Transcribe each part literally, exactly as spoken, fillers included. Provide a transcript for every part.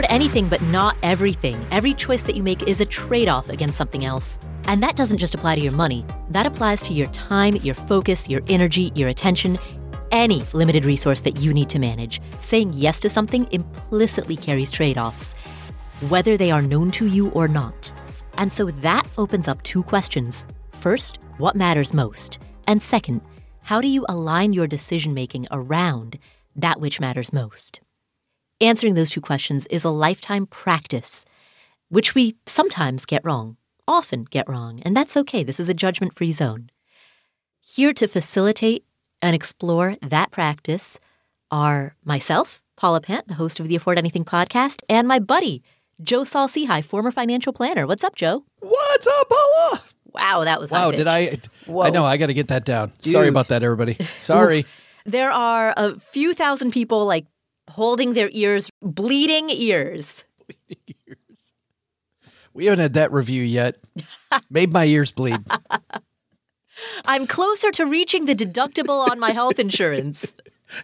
afford anything, but not everything. Every choice that you make is a trade-off against something else. And that doesn't just apply to your money. That applies to your time, your focus, your energy, your attention, any limited resource that you need to manage. Saying yes to something implicitly carries trade-offs, whether they are known to you or not. And so that opens up two questions. First, what matters most? And second, how do you align your decision-making around that which matters most? Answering those two questions is a lifetime practice, which we sometimes get wrong, often get wrong, and that's okay. This is a judgment-free zone. Here to facilitate and explore that practice are myself, Paula Pant, the host of the Afford Anything podcast, and my buddy, Joe Saul-Sehy, former financial planner. What's up, Joe? What's up, Paula? Wow, that was Wow, high-pitched. did I? Whoa. I know, I got to get that down. Dude. Sorry about that, everybody. Sorry. There are a few thousand people, like, holding their ears, bleeding ears. Bleeding ears. We haven't had that review yet. Made my ears bleed. I'm closer to reaching the deductible on my health insurance.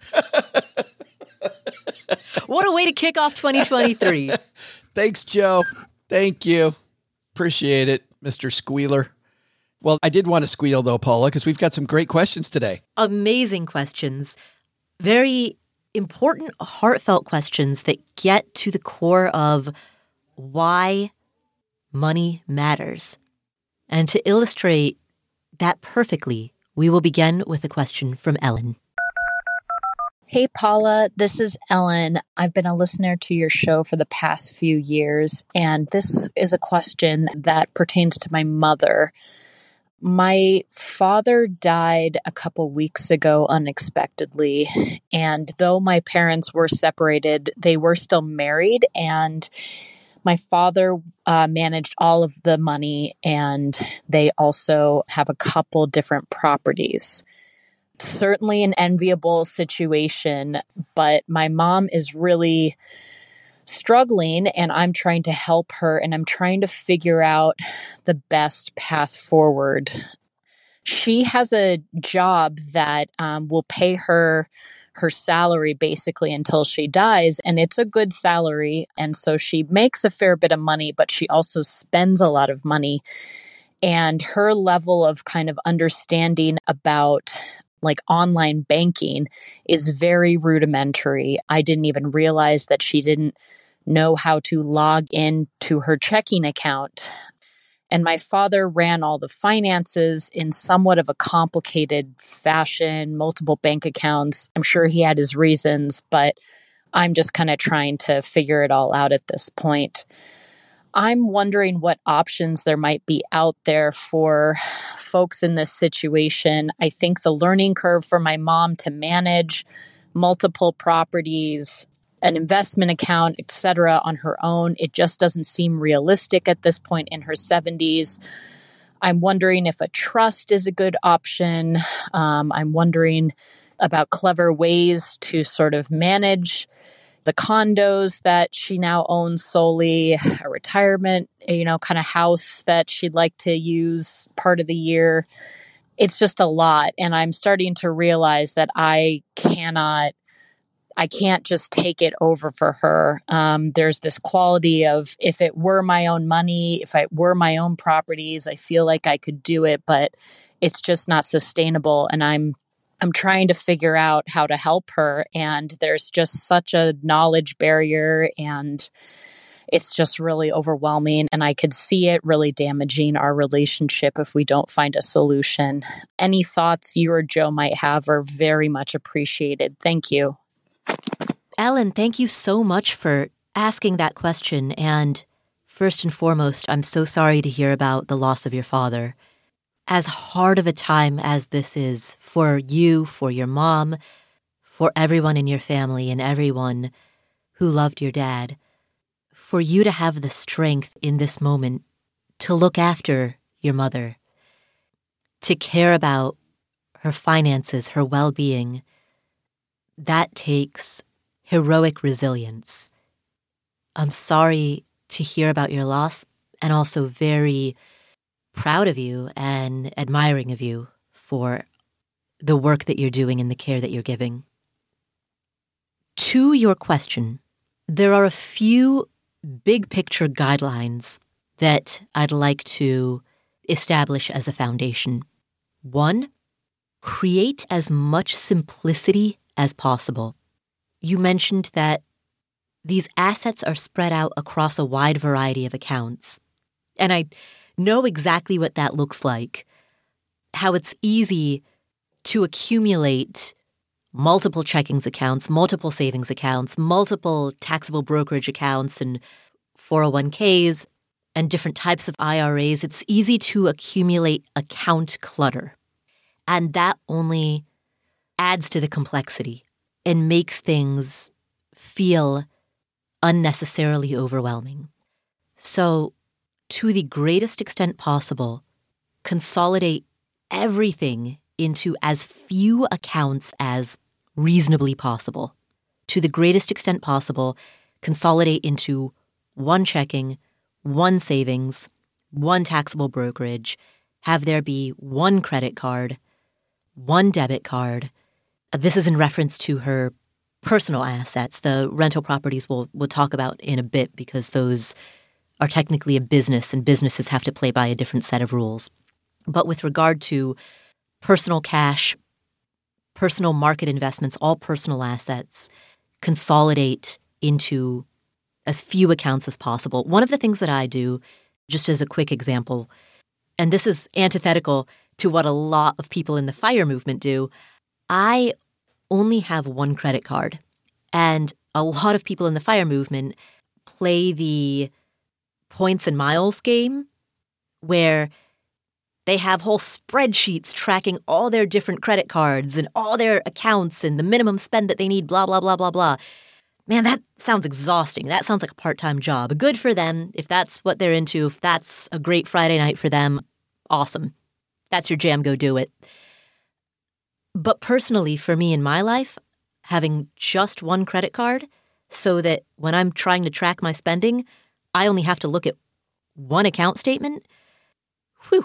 What a way to kick off twenty twenty-three. Thanks, Joe. Thank you. Appreciate it, Mister Squealer. Well, I did want to squeal, though, Paula, because we've got some great questions today. Amazing questions. Very important, heartfelt questions that get to the core of why money matters. And to illustrate that perfectly, we will begin with a question from Ellen. Hey, Paula, this is Ellen. I've been a listener to your show for the past few years, and this is a question that pertains to my mother. My father died a couple weeks ago unexpectedly, and though my parents were separated, they were still married, and my father uh, managed all of the money, and they also have a couple different properties. Certainly an enviable situation, but my mom is really struggling, and I'm trying to help her, and I'm trying to figure out the best path forward. She has a job that um, will pay her her salary basically until she dies, and it's a good salary, and so she makes a fair bit of money, but she also spends a lot of money, and her level of kind of understanding about like online banking is very rudimentary. I didn't even realize that she didn't know how to log in to her checking account. And my father ran all the finances in somewhat of a complicated fashion, multiple bank accounts. I'm sure he had his reasons, but I'm just kind of trying to figure it all out at this point. I'm wondering what options there might be out there for folks in this situation. I think the learning curve for my mom to manage multiple properties, an investment account, et cetera, on her own, it just doesn't seem realistic at this point in her seventies. I'm wondering if a trust is a good option. Um, I'm wondering about clever ways to sort of manage the condos that she now owns solely, a retirement, you know, kind of house that she'd like to use part of the year. It's just a lot. And I'm starting to realize that I cannot, I can't just take it over for her. Um, there's this quality of if it were my own money, if it were my own properties, I feel like I could do it, but it's just not sustainable. And I'm I'm trying to figure out how to help her, and there's just such a knowledge barrier, and it's just really overwhelming, and I could see it really damaging our relationship if we don't find a solution. Any thoughts you or Joe might have are very much appreciated. Thank you. Ellen, thank you so much for asking that question, and first and foremost, I'm so sorry to hear about the loss of your father. As hard of a time as this is for you, for your mom, for everyone in your family and everyone who loved your dad, for you to have the strength in this moment to look after your mother, to care about her finances, her well-being, that takes heroic resilience. I'm sorry to hear about your loss, and also very proud of you and admiring of you for the work that you're doing and the care that you're giving. To your question, There are a few big picture guidelines that I'd like to establish as a foundation. One, create as much simplicity as possible. You mentioned that these assets are spread out across a wide variety of accounts. And I know exactly what that looks like, how it's easy to accumulate multiple checkings accounts, multiple savings accounts, multiple taxable brokerage accounts, and four oh one k's, and different types of I R As. It's easy to accumulate account clutter. And that only adds to the complexity and makes things feel unnecessarily overwhelming. So, to the greatest extent possible, consolidate everything into as few accounts as reasonably possible. To the greatest extent possible, consolidate into one checking, one savings, one taxable brokerage, have there be one credit card, one debit card. This is in reference to her personal assets. The rental properties we'll, we'll talk about in a bit because those are technically a business and businesses have to play by a different set of rules. But with regard to personal cash, personal market investments, all personal assets, consolidate into as few accounts as possible. One of the things that I do, just as a quick example, and this is antithetical to what a lot of people in the FIRE movement do, I only have one credit card. And a lot of people in the FIRE movement play the points and miles game where they have whole spreadsheets tracking all their different credit cards and all their accounts and the minimum spend that they need, blah, blah, blah, blah, blah. Man, that sounds exhausting. That sounds like a part-time job. Good for them. If that's what they're into, if that's a great Friday night for them, awesome. That's your jam, go do it. But personally, for me in my life, having just one credit card so that when I'm trying to track my spending, I only have to look at one account statement, whew,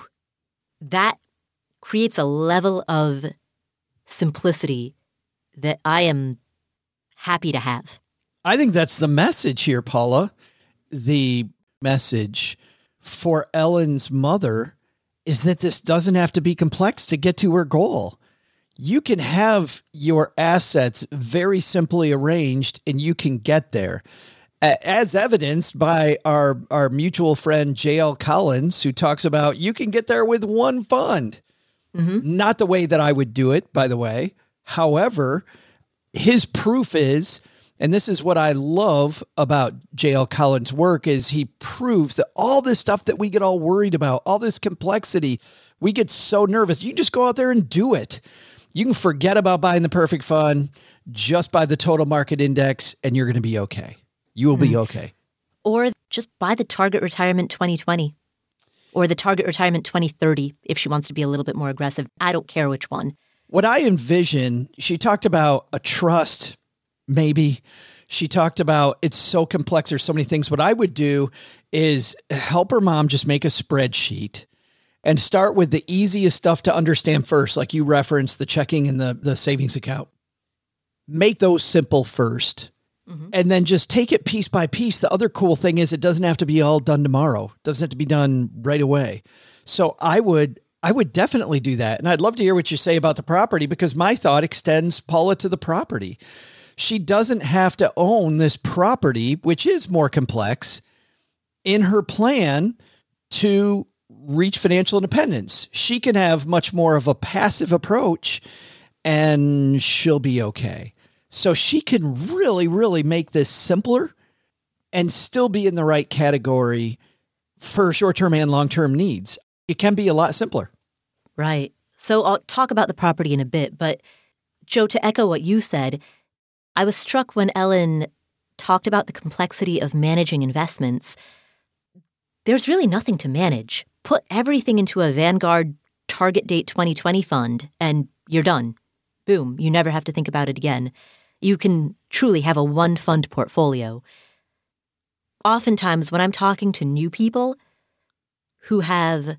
that creates a level of simplicity that I am happy to have. I think that's the message here, Paula. The message for Ellen's mother is that this doesn't have to be complex to get to her goal. You can have your assets very simply arranged and you can get there. As evidenced by our, our mutual friend, J L Collins, who talks about you can get there with one fund. Mm-hmm. Not the way that I would do it, by the way. However, his proof is, and this is what I love about J L Collins' work, is he proves that all this stuff that we get all worried about, all this complexity, we get so nervous. You can just go out there and do it. You can forget about buying the perfect fund, just buy the total market index, and you're going to be okay. You will be okay. Or just buy the Target Retirement twenty twenty or the Target Retirement twenty thirty if she wants to be a little bit more aggressive. I don't care which one. What I envision, she talked about a trust, maybe. She talked about it's so complex. There's so many things. What I would do is help her mom just make a spreadsheet and start with the easiest stuff to understand first, like you referenced the checking and the, the savings account. Make those simple first. Mm-hmm. And then just take it piece by piece. The other cool thing is it doesn't have to be all done tomorrow. It doesn't have to be done right away. So I would, I would definitely do that. And I'd love to hear what you say about the property because my thought extends, Paula, to the property. She doesn't have to own this property, which is more complex, in her plan to reach financial independence. She can have much more of a passive approach and she'll be okay. So she can really, really make this simpler and still be in the right category for short-term and long-term needs. It can be a lot simpler. Right. So I'll talk about the property in a bit, but Joe, to echo what you said, I was struck when Ellen talked about the complexity of managing investments. There's really nothing to manage. Put everything into a Vanguard Target Date twenty twenty fund and you're done. Boom. You never have to think about it again. You can truly have a one fund portfolio. Oftentimes when I'm talking to new people who have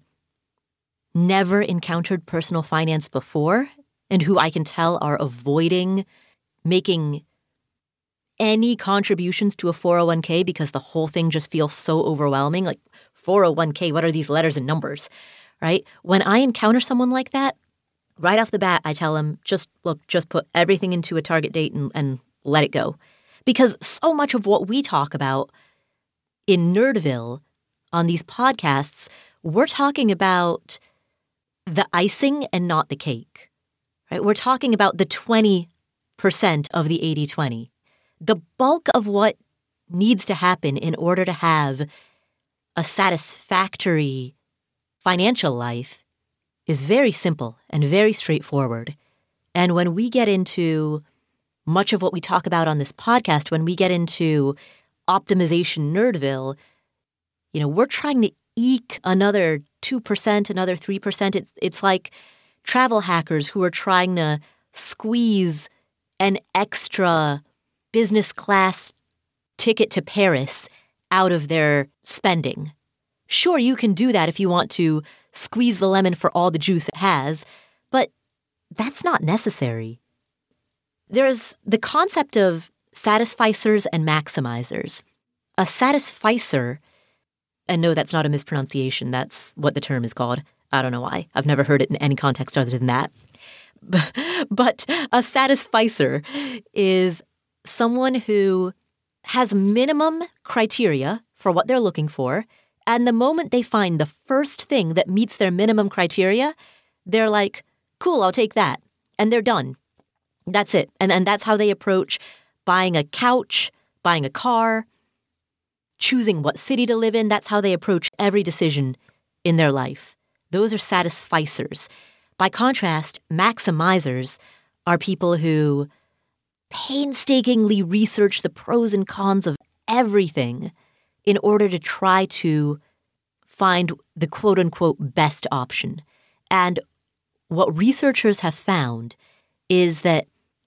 never encountered personal finance before and who I can tell are avoiding making any contributions to a four oh one k because the whole thing just feels so overwhelming. Like four oh one k, what are these letters and numbers, right? When I encounter someone like that, right off the bat, I tell them, just look, just put everything into a target date and, and let it go. Because so much of what we talk about in Nerdville on these podcasts, we're talking about the icing and not the cake, right? We're talking about the twenty percent of the eighty twenty. The bulk of what needs to happen in order to have a satisfactory financial life is very simple and very straightforward. And when we get into much of what we talk about on this podcast, when we get into optimization Nerdville, you know, we're trying to eke another two percent, another three percent. It's, it's like travel hackers who are trying to squeeze an extra business class ticket to Paris out of their spending. Sure, you can do that if you want to squeeze the lemon for all the juice it has, but that's not necessary. There's the concept of satisficers and maximizers. A satisficer, and no, that's not a mispronunciation, that's what the term is called. I don't know why. I've never heard it in any context other than that. But a satisficer is someone who has minimum criteria for what they're looking for, and the moment they find the first thing that meets their minimum criteria, they're like, cool, I'll take that. And they're done. That's it. And, and that's how they approach buying a couch, buying a car, choosing what city to live in. That's how they approach every decision in their life. Those are satisficers. By contrast, maximizers are people who painstakingly research the pros and cons of everything in order to try to find the quote-unquote best option. And what researchers have found is that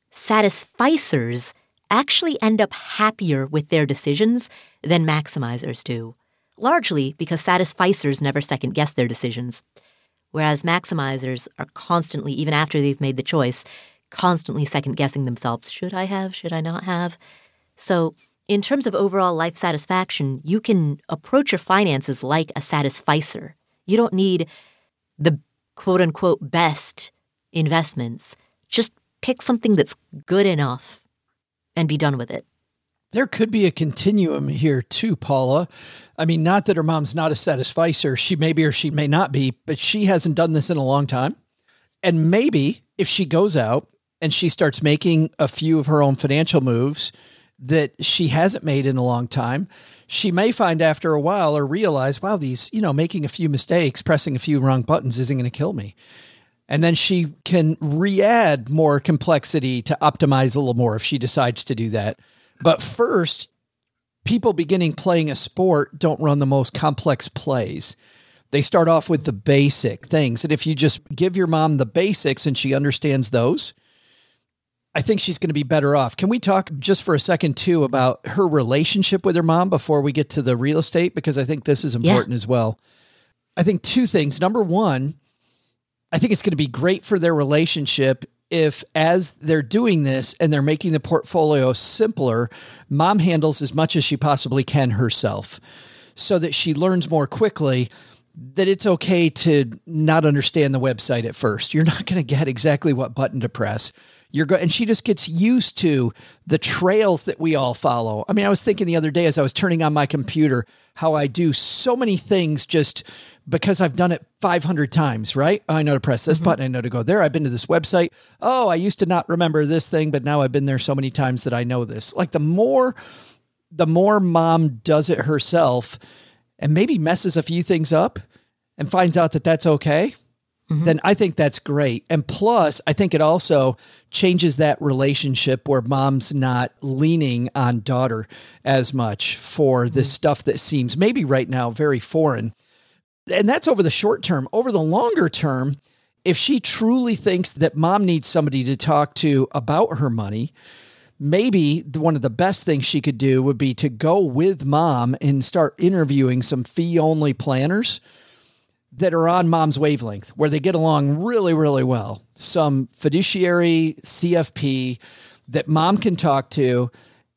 satisficers actually end up happier with their decisions than maximizers do, largely because satisficers never second-guess their decisions, whereas maximizers are constantly, even after they've made the choice, constantly second-guessing themselves. Should I have? Should I not have? So in terms of overall life satisfaction, you can approach your finances like a satisficer. You don't need the quote-unquote best investments. Just pick something that's good enough and be done with it. There could be a continuum here too, Paula. I mean, not that her mom's not a satisficer. She may be or she may not be, but she hasn't done this in a long time. And maybe if she goes out and she starts making a few of her own financial moves that she hasn't made in a long time, she may find after a while or realize, wow, these, you know, making a few mistakes, pressing a few wrong buttons isn't going to kill me. And then she can re-add more complexity to optimize a little more if she decides to do that. But first, people beginning playing a sport don't run the most complex plays. They start off with the basic things. And if you just give your mom the basics and she understands those, I think she's going to be better off. Can we talk just for a second too about her relationship with her mom before we get to the real estate? Because I think this is important yeah. as well. I think two things. Number one, I think it's going to be great for their relationship if, as they're doing this and they're making the portfolio simpler, mom handles as much as she possibly can herself so that she learns more quickly that it's okay to not understand the website at first. You're not going to get exactly what button to press. You're go- and she just gets used to the trails that we all follow. I mean, I was thinking the other day as I was turning on my computer, how I do so many things just because I've done it five hundred times, right? I know to press this mm-hmm. button. I know to go there. I've been to this website. Oh, I used to not remember this thing, but now I've been there so many times that I know this. Like the more, the more mom does it herself and maybe messes a few things up and finds out that that's okay, mm-hmm. then I think that's great. And plus, I think it also changes that relationship where mom's not leaning on daughter as much for mm-hmm. this stuff that seems maybe right now very foreign. And that's over the short term. Over the longer term, if she truly thinks that mom needs somebody to talk to about her money, maybe one of the best things she could do would be to go with mom and start interviewing some fee-only planners that are on mom's wavelength, where they get along really, really well. Some fiduciary C F P that mom can talk to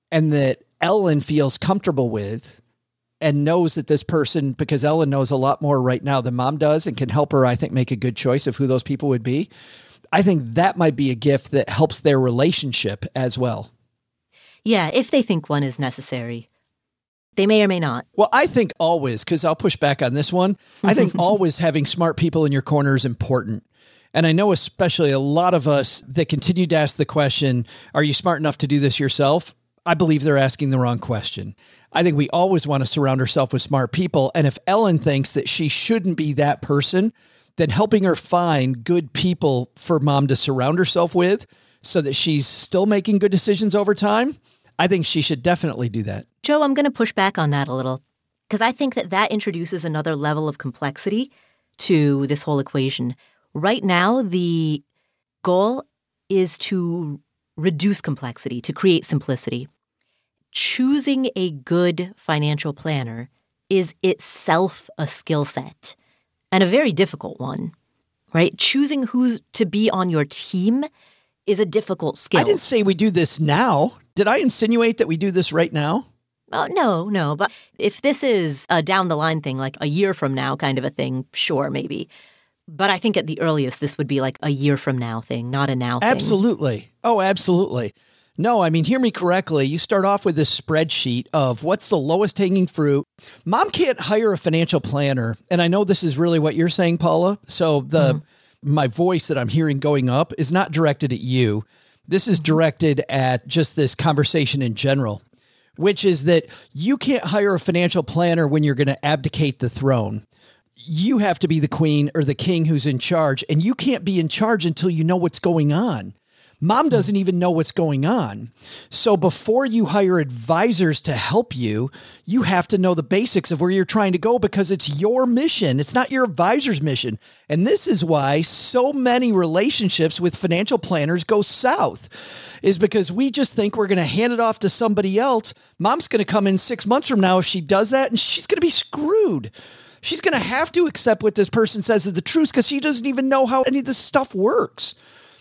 and that Ellen feels comfortable with and knows that this person, because Ellen knows a lot more right now than mom does and can help her, I think, make a good choice of who those people would be. I think that might be a gift that helps their relationship as well. Yeah, if they think one is necessary. They may or may not. Well, I think always, because I'll push back on this one, I think always having smart people in your corner is important. And I know especially a lot of us that continue to ask the question, are you smart enough to do this yourself? I believe they're asking the wrong question. I think we always want to surround ourselves with smart people. And if Ellen thinks that she shouldn't be that person, then helping her find good people for mom to surround herself with so that she's still making good decisions over time, I think she should definitely do that. Joe, I'm going to push back on that a little because I think that that introduces another level of complexity to this whole equation. Right now, the goal is to reduce complexity, to create simplicity. Choosing a good financial planner is itself a skill set and a very difficult one, right? Choosing who's to be on your team is a difficult skill. I didn't say we do this now. Did I insinuate that we do this right now? Oh, no, no. But if this is a down the line thing, like a year from now kind of a thing, sure, maybe. But I think at the earliest, this would be like a year from now thing, not a now thing. Absolutely. Oh, absolutely. No, I mean, hear me correctly. You start off with this spreadsheet of what's the lowest hanging fruit. Mom can't hire a financial planner. And I know this is really what you're saying, Paula. So the mm-hmm. my voice that I'm hearing going up is not directed at you. This is directed at just this conversation in general, which is that you can't hire a financial planner when you're going to abdicate the throne. You have to be the queen or the king who's in charge, and you can't be in charge until you know what's going on. Mom doesn't even know what's going on. So before you hire advisors to help you, you have to know the basics of where you're trying to go because it's your mission. It's not your advisor's mission. And this is why so many relationships with financial planners go south, is because we just think we're going to hand it off to somebody else. Mom's going to come in six months from now if she does that, and she's going to be screwed. She's going to have to accept what this person says is the truth because she doesn't even know how any of this stuff works.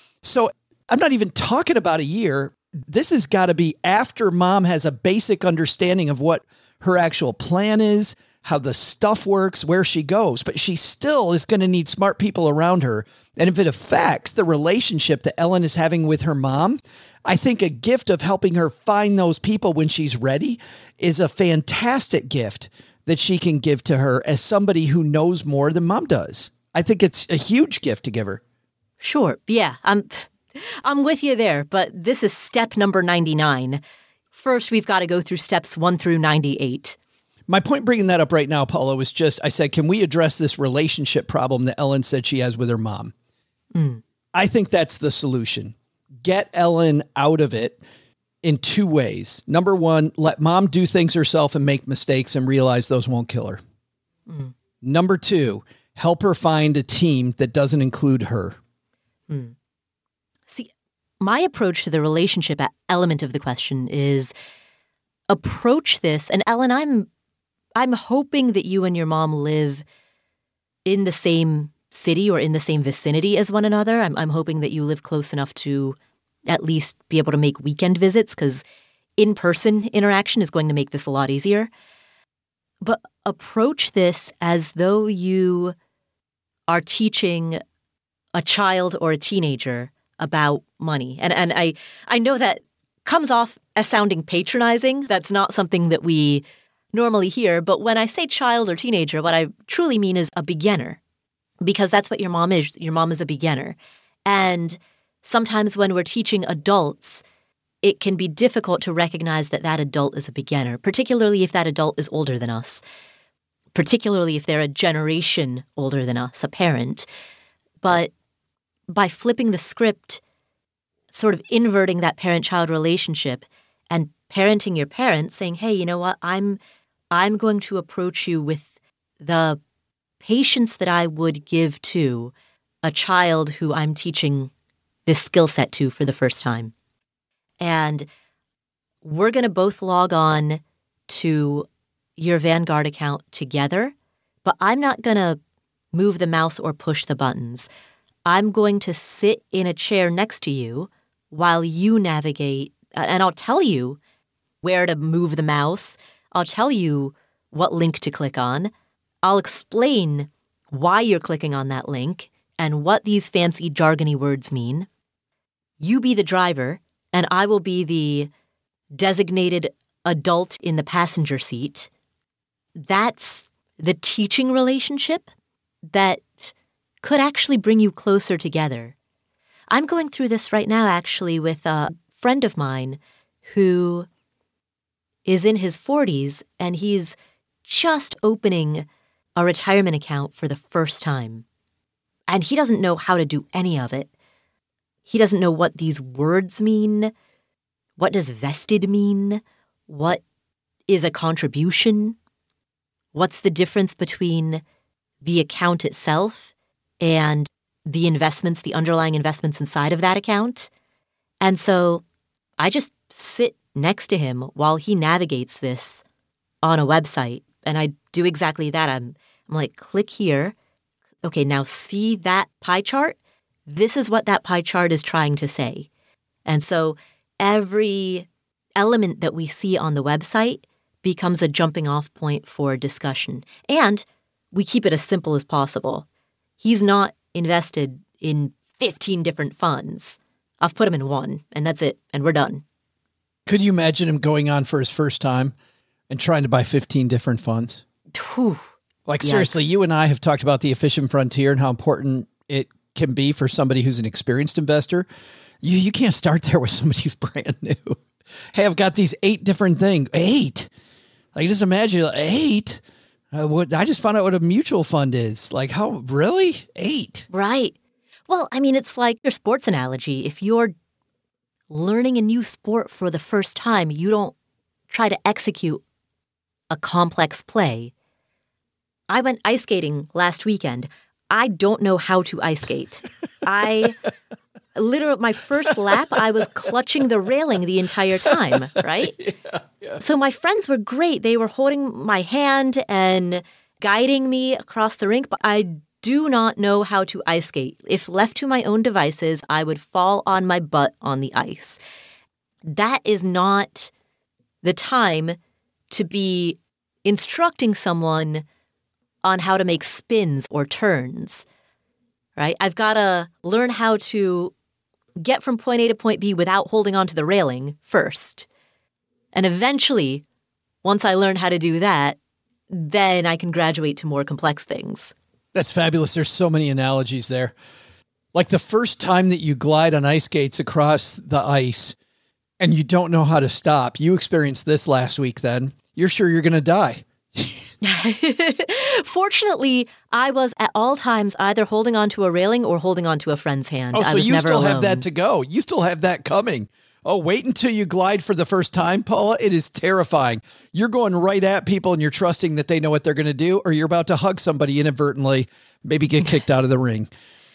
So I'm not even talking about a year. This has got to be after mom has a basic understanding of what her actual plan is, how the stuff works, where she goes. But she still is going to need smart people around her. And if it affects the relationship that Ellen is having with her mom, I think a gift of helping her find those people when she's ready is a fantastic gift that she can give to her as somebody who knows more than mom does. I think it's a huge gift to give her. Sure. Yeah. I'm... I'm with you there, but this is step number ninety-nine. First, we've got to go through steps one through ninety-eight. My point bringing that up right now, Paula, was just, I said, can we address this relationship problem that Ellen said she has with her mom? Mm. I think that's the solution. Get Ellen out of it in two ways. Number one, let mom do things herself and make mistakes and realize those won't kill her. Mm. Number two, help her find a team that doesn't include her. Mm. See, my approach to the relationship element of the question is approach this. And Ellen, I'm I'm hoping that you and your mom live in the same city or in the same vicinity as one another. I'm, I'm hoping that you live close enough to at least be able to make weekend visits because in-person interaction is going to make this a lot easier. But approach this as though you are teaching a child or a teenager about money. And and I, I know that comes off as sounding patronizing. That's not something that we normally hear. But when I say child or teenager, what I truly mean is a beginner, because that's what your mom is. Your mom is a beginner. And sometimes when we're teaching adults, it can be difficult to recognize that that adult is a beginner, particularly if that adult is older than us, particularly if they're a generation older than us, a parent. But by flipping the script, sort of inverting that parent-child relationship and parenting your parents, saying, hey, you know what, I'm I'm going to approach you with the patience that I would give to a child who I'm teaching this skill set to for the first time. And we're going to both log on to your Vanguard account together, but I'm not going to move the mouse or push the buttons. I'm going to sit in a chair next to you while you navigate, and I'll tell you where to move the mouse. I'll tell you what link to click on. I'll explain why you're clicking on that link and what these fancy jargony words mean. You be the driver, and I will be the designated adult in the passenger seat. That's the teaching relationship that could actually bring you closer together. I'm going through this right now, actually, with a friend of mine who is in his forties, and he's just opening a retirement account for the first time. And he doesn't know how to do any of it. He doesn't know what these words mean. What does vested mean? What is a contribution? What's the difference between the account itself and the investments, the underlying investments inside of that account? And so I just sit next to him while he navigates this on a website. And I do exactly that. I'm, I'm like, click here. Okay, now see that pie chart? This is what that pie chart is trying to say. And so every element that we see on the website becomes a jumping off point for discussion. And we keep it as simple as possible. He's not invested in fifteen different funds. I've put him in one, and that's it, and we're done. Could you imagine him going on for his first time and trying to buy fifteen different funds? Whew. Like, Yes. seriously, you and I have talked about the efficient frontier and how important it can be for somebody who's an experienced investor. You you can't start there with somebody who's brand new. Hey, I've got these eight different things. Eight. Like, just imagine eight. Uh, what I just found out what a mutual fund is. Like, how, really? Eight. Right. Well, I mean, it's like your sports analogy. If you're learning a new sport for the first time, you don't try to execute a complex play. I went ice skating last weekend. I don't know how to ice skate. I literally, my first lap, I was clutching the railing the entire time, right? Yeah, yeah. So my friends were great. They were holding my hand and guiding me across the rink, but I do not know how to ice skate. If left to my own devices, I would fall on my butt on the ice. That is not the time to be instructing someone on how to make spins or turns, right? I've got to learn how to get from point A to point B without holding onto the railing first. And eventually, once I learn how to do that, then I can graduate to more complex things. That's fabulous. There's so many analogies there. Like the first time that you glide on ice skates across the ice and you don't know how to stop. You experienced this last week then. You're sure you're going to die. Fortunately, I was at all times either holding onto a railing or holding onto a friend's hand. Oh, I so was you never still alone. have that to go. You still have that coming. Oh, wait until you glide for the first time, Paula. It is terrifying. You're going right at people and you're trusting that they know what they're going to do, or you're about to hug somebody inadvertently, maybe get kicked out of the ring.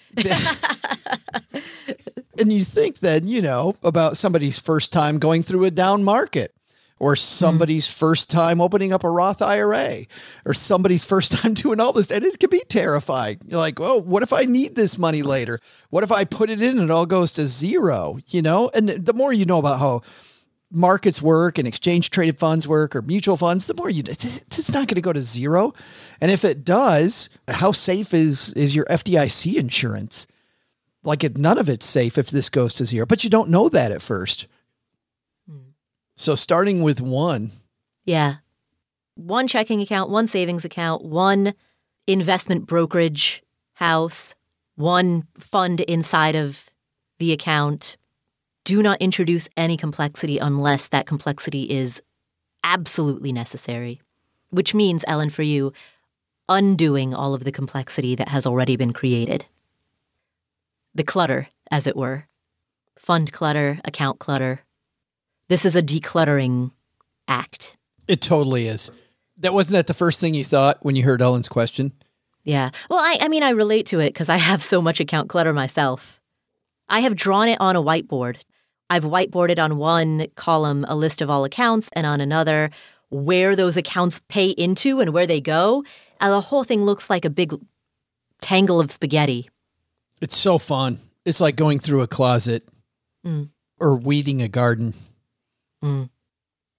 And you think then, you know, about somebody's first time going through a down market, or somebody's mm. first time opening up a Roth I R A, or somebody's first time doing all this. And it can be terrifying. You're like, oh, what if I need this money later? What if I put it in and it all goes to zero, you know? And the more you know about how markets work and exchange traded funds work or mutual funds, the more you, it's not going to go to zero. And if it does, how safe is, is your F D I C insurance? Like it, none of it's safe if this goes to zero, but you don't know that at first. So starting with one. Yeah. One checking account, one savings account, one investment brokerage house, one fund inside of the account. Do not introduce any complexity unless that complexity is absolutely necessary, which means, Ellen, for you, undoing all of the complexity that has already been created. The clutter, as it were. Fund clutter, account clutter. This is a decluttering act. It totally is. That wasn't that the first thing you thought when you heard Ellen's question? Yeah. Well, I, I mean, I relate to it because I have so much account clutter myself. I have drawn it on a whiteboard. I've whiteboarded on one column a list of all accounts and on another where those accounts pay into and where they go. And the whole thing looks like a big tangle of spaghetti. It's so fun. It's like going through a closet mm. or weeding a garden. Mm.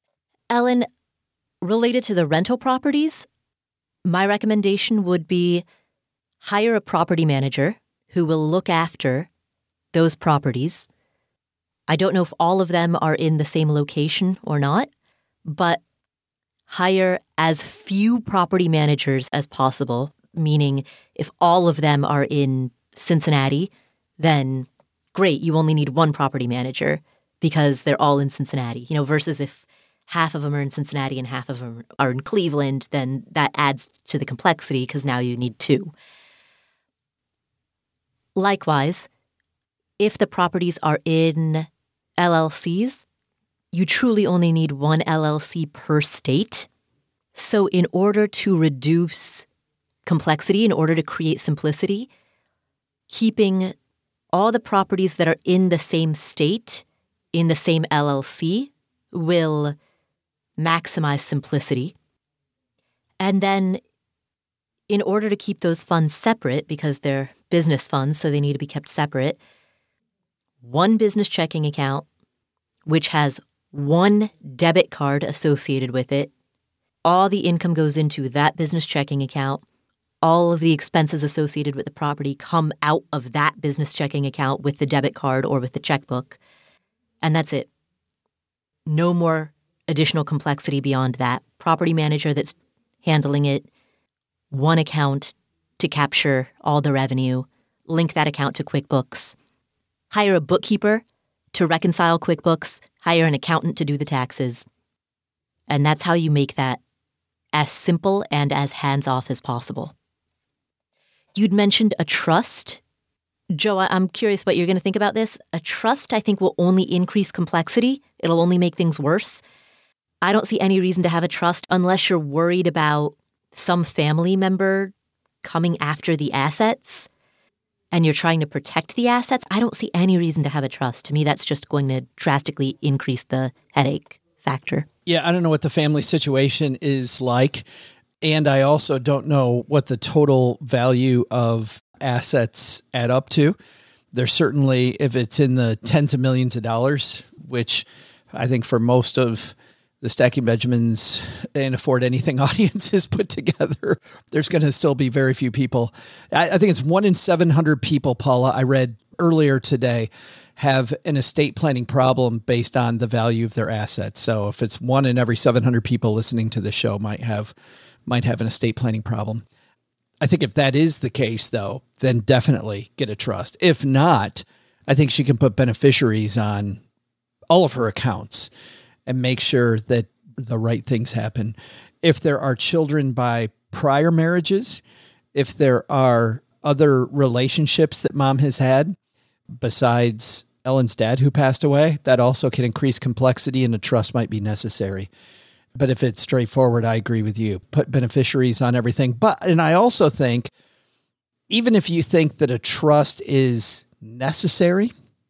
Ellen, related to the rental properties, my recommendation would be hire a property manager who will look after those properties. I don't know if all of them are in the same location or not, but hire as few property managers as possible, meaning if all of them are in Cincinnati, then great, you only need one property manager because they're all in Cincinnati, you know, versus if half of them are in Cincinnati and half of them are in Cleveland, then that adds to the complexity because now you need two. Likewise, if the properties are in L L Cs, you truly only need one L L C per state. So in order to reduce complexity, in order to create simplicity, keeping all the properties that are in the same state, in the same L L C, will maximize simplicity. And then in order to keep those funds separate, because they're business funds, so they need to be kept separate, one business checking account, which has one debit card associated with it. All the income goes into that business checking account. All of the expenses associated with the property come out of that business checking account with the debit card or with the checkbook. And that's it. No more additional complexity beyond that. Property manager that's handling it, one account to capture all the revenue, link that account to QuickBooks, hire a bookkeeper to reconcile QuickBooks, hire an accountant to do the taxes. And that's how you make that as simple and as hands-off as possible. You'd mentioned a trust. Joe, I'm curious what you're going to think about this. A trust, I think, will only increase complexity. It'll only make things worse. I don't see any reason to have a trust unless you're worried about some family member coming after the assets and you're trying to protect the assets. I don't see any reason to have a trust. To me, that's just going to drastically increase the headache factor. Yeah, I don't know what the family situation is like. And I also don't know what the total value of assets add up to. There's certainly, if it's in the tens of millions of dollars, which I think for most of the Stacking Benjamins and Afford Anything audiences put together, there's going to still be very few people. I, I think it's one in seven hundred people, Paula, I read earlier today, have an estate planning problem based on the value of their assets. So if it's one in every seven hundred people listening to the show might have might have an estate planning problem. I think if that is the case, though, then definitely get a trust. If not, I think she can put beneficiaries on all of her accounts and make sure that the right things happen. If there are children by prior marriages, if there are other relationships that mom has had besides Ellen's dad who passed away, that also can increase complexity and a trust might be necessary. But if it's straightforward, I agree with you. Put beneficiaries on everything. But, and I also think, even if you think that a trust is necessary,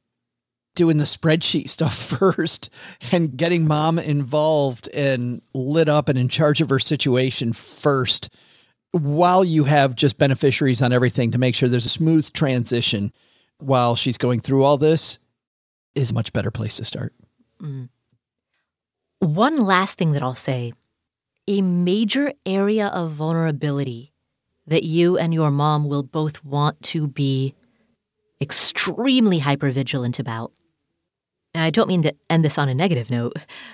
doing the spreadsheet stuff first and getting mom involved and lit up and in charge of her situation first, while you have just beneficiaries on everything to make sure there's a smooth transition while she's going through all this, is a much better place to start. Mm. One last thing that I'll say, a major area of vulnerability that you and your mom will both want to be extremely hypervigilant about, and I don't mean to end this on a negative note,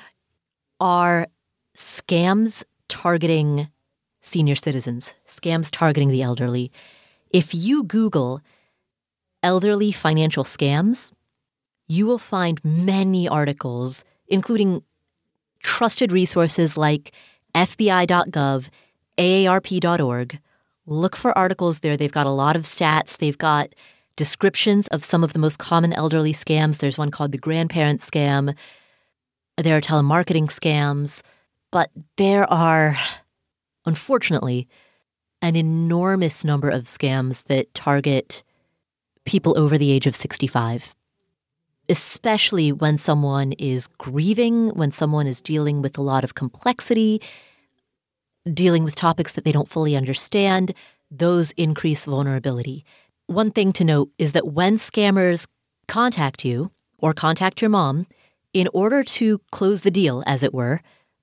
are scams targeting senior citizens, scams targeting the elderly. If you Google elderly financial scams, you will find many articles, including trusted resources like F B I dot gov, A A R P dot org. Look for articles there. They've got a lot of stats. They've got descriptions of some of the most common elderly scams. There's one called the grandparent scam. There are telemarketing scams. But there are, unfortunately, an enormous number of scams that target people over the age of sixty-five. Especially when someone is grieving, when someone is dealing with a lot of complexity, dealing with topics that they don't fully understand, those increase vulnerability. One thing to note is that when scammers contact you or contact your mom, in order to close the deal, as it were,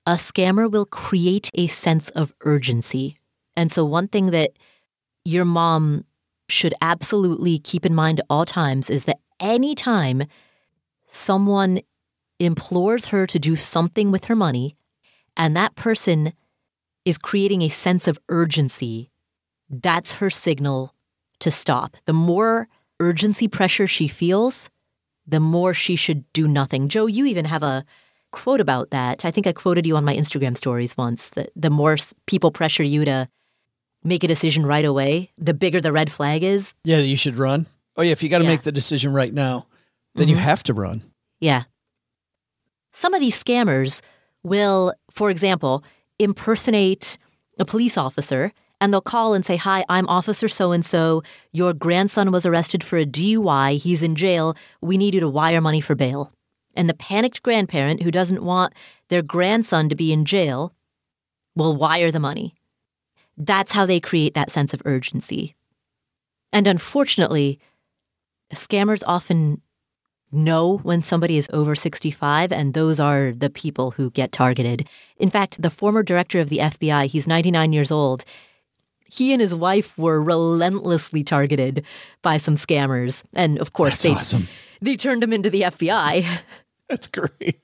a scammer will create a sense of urgency. And so one thing that your mom should absolutely keep in mind at all times is that anytime someone implores her to do something with her money, and that person is creating a sense of urgency, that's her signal to stop. The more urgency pressure she feels, the more she should do nothing. Joe, you even have a quote about that. I think I quoted you on my Instagram stories once, that the more people pressure you to make a decision right away, the bigger the red flag is. Yeah, you should run. Oh yeah, if you got to yeah. make the decision right now, then mm-hmm. you have to run. Yeah. Some of these scammers will, for example, impersonate a police officer, and they'll call and say, "Hi, I'm Officer so-and-so. Your grandson was arrested for a D U I. He's in jail. We need you to wire money for bail." And the panicked grandparent who doesn't want their grandson to be in jail will wire the money. That's how they create that sense of urgency. And unfortunately, scammers often know when somebody is over sixty-five, and those are the people who get targeted. In fact, the former director of the F B I, he's ninety-nine years old, he and his wife were relentlessly targeted by some scammers. And of course, That's they, awesome. they turned him into the F B I. That's great.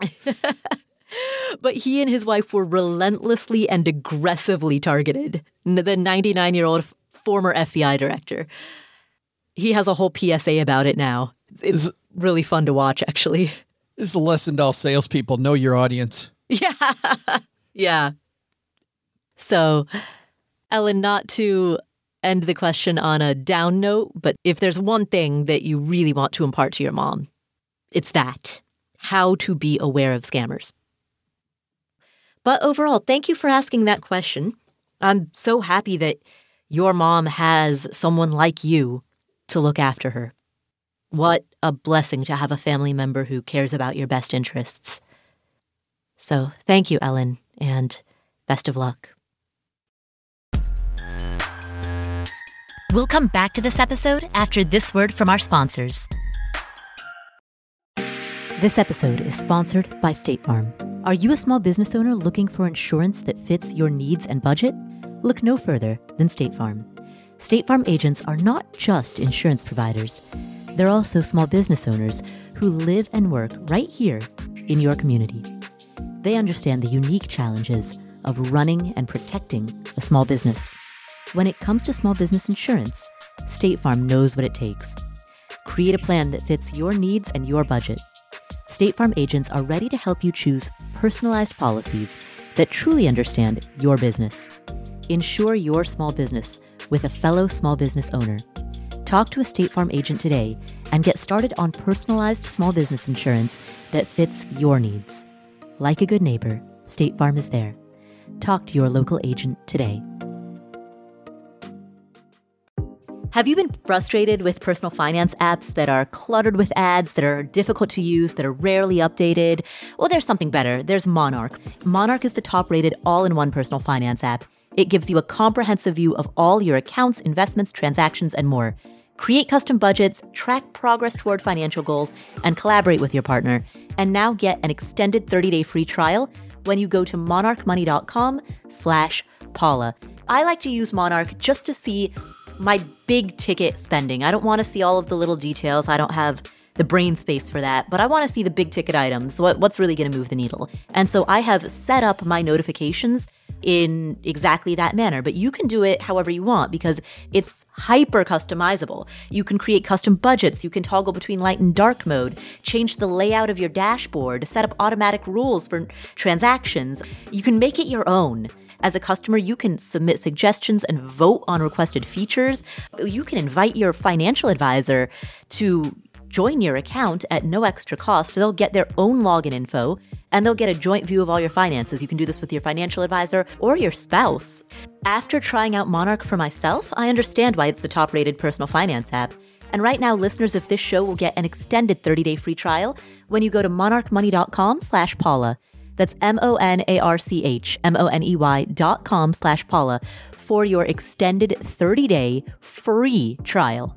But he and his wife were relentlessly and aggressively targeted. The ninety-nine-year-old former F B I director. He has a whole P S A about it now. It's this, really fun to watch, actually. This is a lesson to all salespeople. Know your audience. Yeah. Yeah. So, Ellen, not to end the question on a down note, but if there's one thing that you really want to impart to your mom, it's that. How to be aware of scammers. But overall, thank you for asking that question. I'm so happy that your mom has someone like you to look after her. What a blessing to have a family member who cares about your best interests. So thank you, Ellen, and best of luck. We'll come back to this episode after this word from our sponsors. This episode is sponsored by State Farm. Are you a small business owner looking for insurance that fits your needs and budget? Look no further than State Farm. State Farm agents are not just insurance providers. They're also small business owners who live and work right here in your community. They understand the unique challenges of running and protecting a small business. When it comes to small business insurance, State Farm knows what it takes. Create a plan that fits your needs and your budget. State Farm agents are ready to help you choose personalized policies that truly understand your business. Insure your small business with a fellow small business owner. Talk to a State Farm agent today and get started on personalized small business insurance that fits your needs. Like a good neighbor, State Farm is there. Talk to your local agent today. Have you been frustrated with personal finance apps that are cluttered with ads, that are difficult to use, that are rarely updated? Well, there's something better. There's Monarch. Monarch is the top-rated all-in-one personal finance app. It gives you a comprehensive view of all your accounts, investments, transactions, and more. Create custom budgets, track progress toward financial goals, and collaborate with your partner. And now get an extended thirty-day free trial when you go to monarchmoney.com slash Paula. I like to use Monarch just to see my big ticket spending. I don't want to see all of the little details. I don't have the brain space for that, but I want to see the big ticket items. What, what's really going to move the needle? And so I have set up my notifications in exactly that manner, but you can do it however you want because it's hyper customizable. You can create custom budgets. You can toggle between light and dark mode, change the layout of your dashboard, set up automatic rules for transactions. You can make it your own. As a customer, you can submit suggestions and vote on requested features. You can invite your financial advisor to join your account at no extra cost. They'll get their own login info and they'll get a joint view of all your finances. You can do this with your financial advisor or your spouse. After trying out Monarch for myself, I understand why it's the top-rated personal finance app. And right now, listeners of this show will get an extended thirty-day free trial when you go to monarchmoney.com slash Paula. That's M-O-N-A-R-C-H, M-O-N-E-Y dot com slash Paula for your extended thirty-day free trial.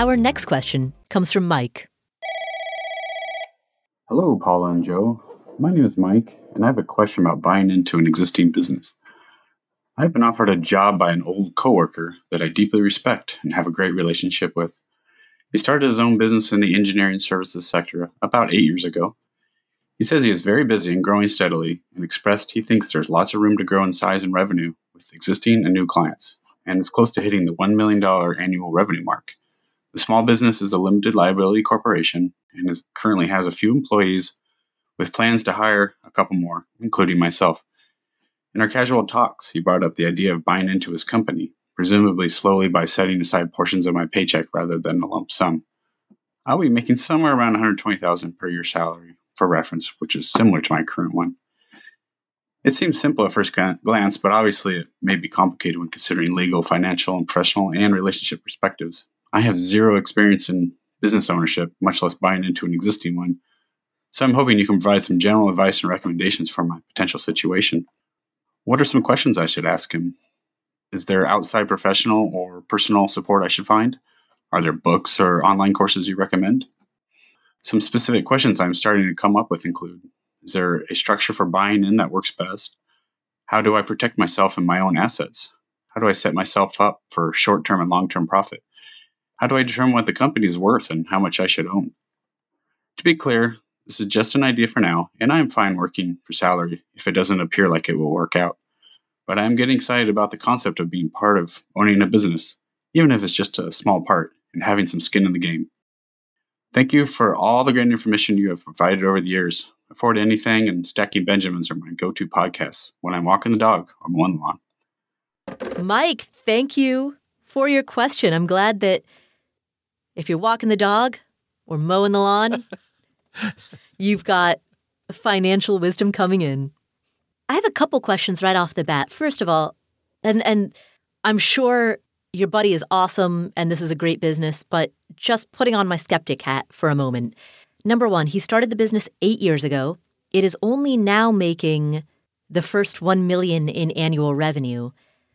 Our next question comes from Mike. Hello, Paula and Joe. My name is Mike, and I have a question about buying into an existing business. I've been offered a job by an old coworker that I deeply respect and have a great relationship with. He started his own business in the engineering services sector about eight years ago. He says he is very busy and growing steadily, and expressed he thinks there's lots of room to grow in size and revenue with existing and new clients, and is close to hitting the one million dollars annual revenue mark. The small business is a limited liability corporation and is, currently has a few employees with plans to hire a couple more, including myself. In our casual talks, he brought up the idea of buying into his company, presumably slowly by setting aside portions of my paycheck rather than a lump sum. I'll be making somewhere around one hundred twenty thousand dollars per year salary, for reference, which is similar to my current one. It seems simple at first glance, but obviously it may be complicated when considering legal, financial, and professional and relationship perspectives. I have zero experience in business ownership, much less buying into an existing one, so I'm hoping you can provide some general advice and recommendations for my potential situation. What are some questions I should ask him? Is there outside professional or personal support I should find? Are there books or online courses you recommend? Some specific questions I'm starting to come up with include, is there a structure for buying in that works best? How do I protect myself and my own assets? How do I set myself up for short-term and long-term profit? How do I determine what the company is worth and how much I should own? To be clear, this is just an idea for now, and I am fine working for salary if it doesn't appear like it will work out. But I am getting excited about the concept of being part of owning a business, even if it's just a small part, and having some skin in the game. Thank you for all the great information you have provided over the years. Afford Anything and Stacking Benjamins are my go-to podcasts when I'm walking the dog or mowing the lawn. Mike, thank you for your question. I'm glad that if you're walking the dog or mowing the lawn, you've got financial wisdom coming in. I have a couple questions right off the bat. First of all, and and I'm sure your buddy is awesome and this is a great business, but just putting on my skeptic hat for a moment. Number one, he started the business eight years ago. It is only now making the first one million dollars in annual revenue.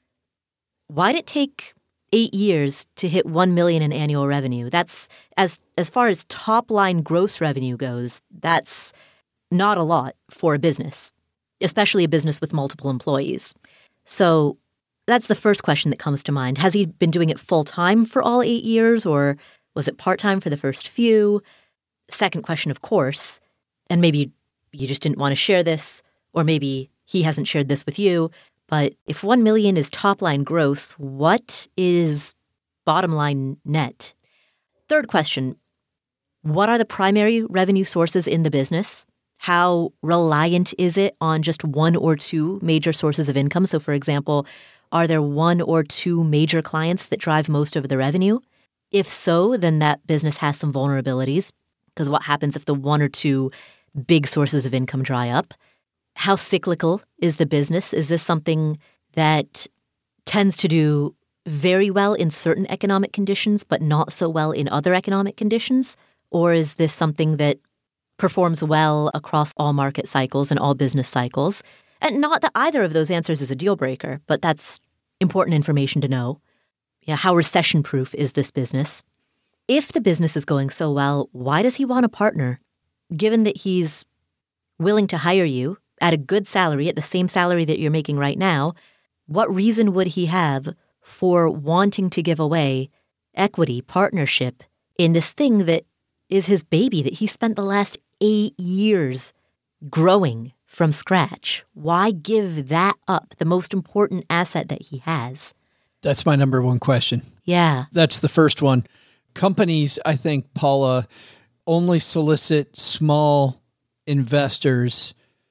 Why did it take eight years to hit one million dollars in annual revenue? That's, as as far as top-line gross revenue goes, that's not a lot for a business, especially a business with multiple employees. So that's the first question that comes to mind. Has he been doing it full-time for all eight years, or was it part-time for the first few? Second question, of course, and maybe you just didn't want to share this, or maybe he hasn't shared this with you, but if one million dollars is top-line gross, what is bottom-line net? Third question, what are the primary revenue sources in the business? How reliant is it on just one or two major sources of income? So, for example, are there one or two major clients that drive most of the revenue? If so, then that business has some vulnerabilities, because what happens if the one or two big sources of income dry up? How cyclical is the business? Is this something that tends to do very well in certain economic conditions, but not so well in other economic conditions? Or is this something that performs well across all market cycles and all business cycles? And not that either of those answers is a deal breaker, but that's important information to know. Yeah, how recession-proof is this business? If the business is going so well, why does he want a partner? Given that he's willing to hire you at a good salary, at the same salary that you're making right now, what reason would he have for wanting to give away equity, partnership in this thing that is his baby, that he spent the last eight years growing from scratch? Why give that up, the most important asset that he has? That's my number one question. Yeah. That's the first one. Companies, I think, Paula, only solicit small investors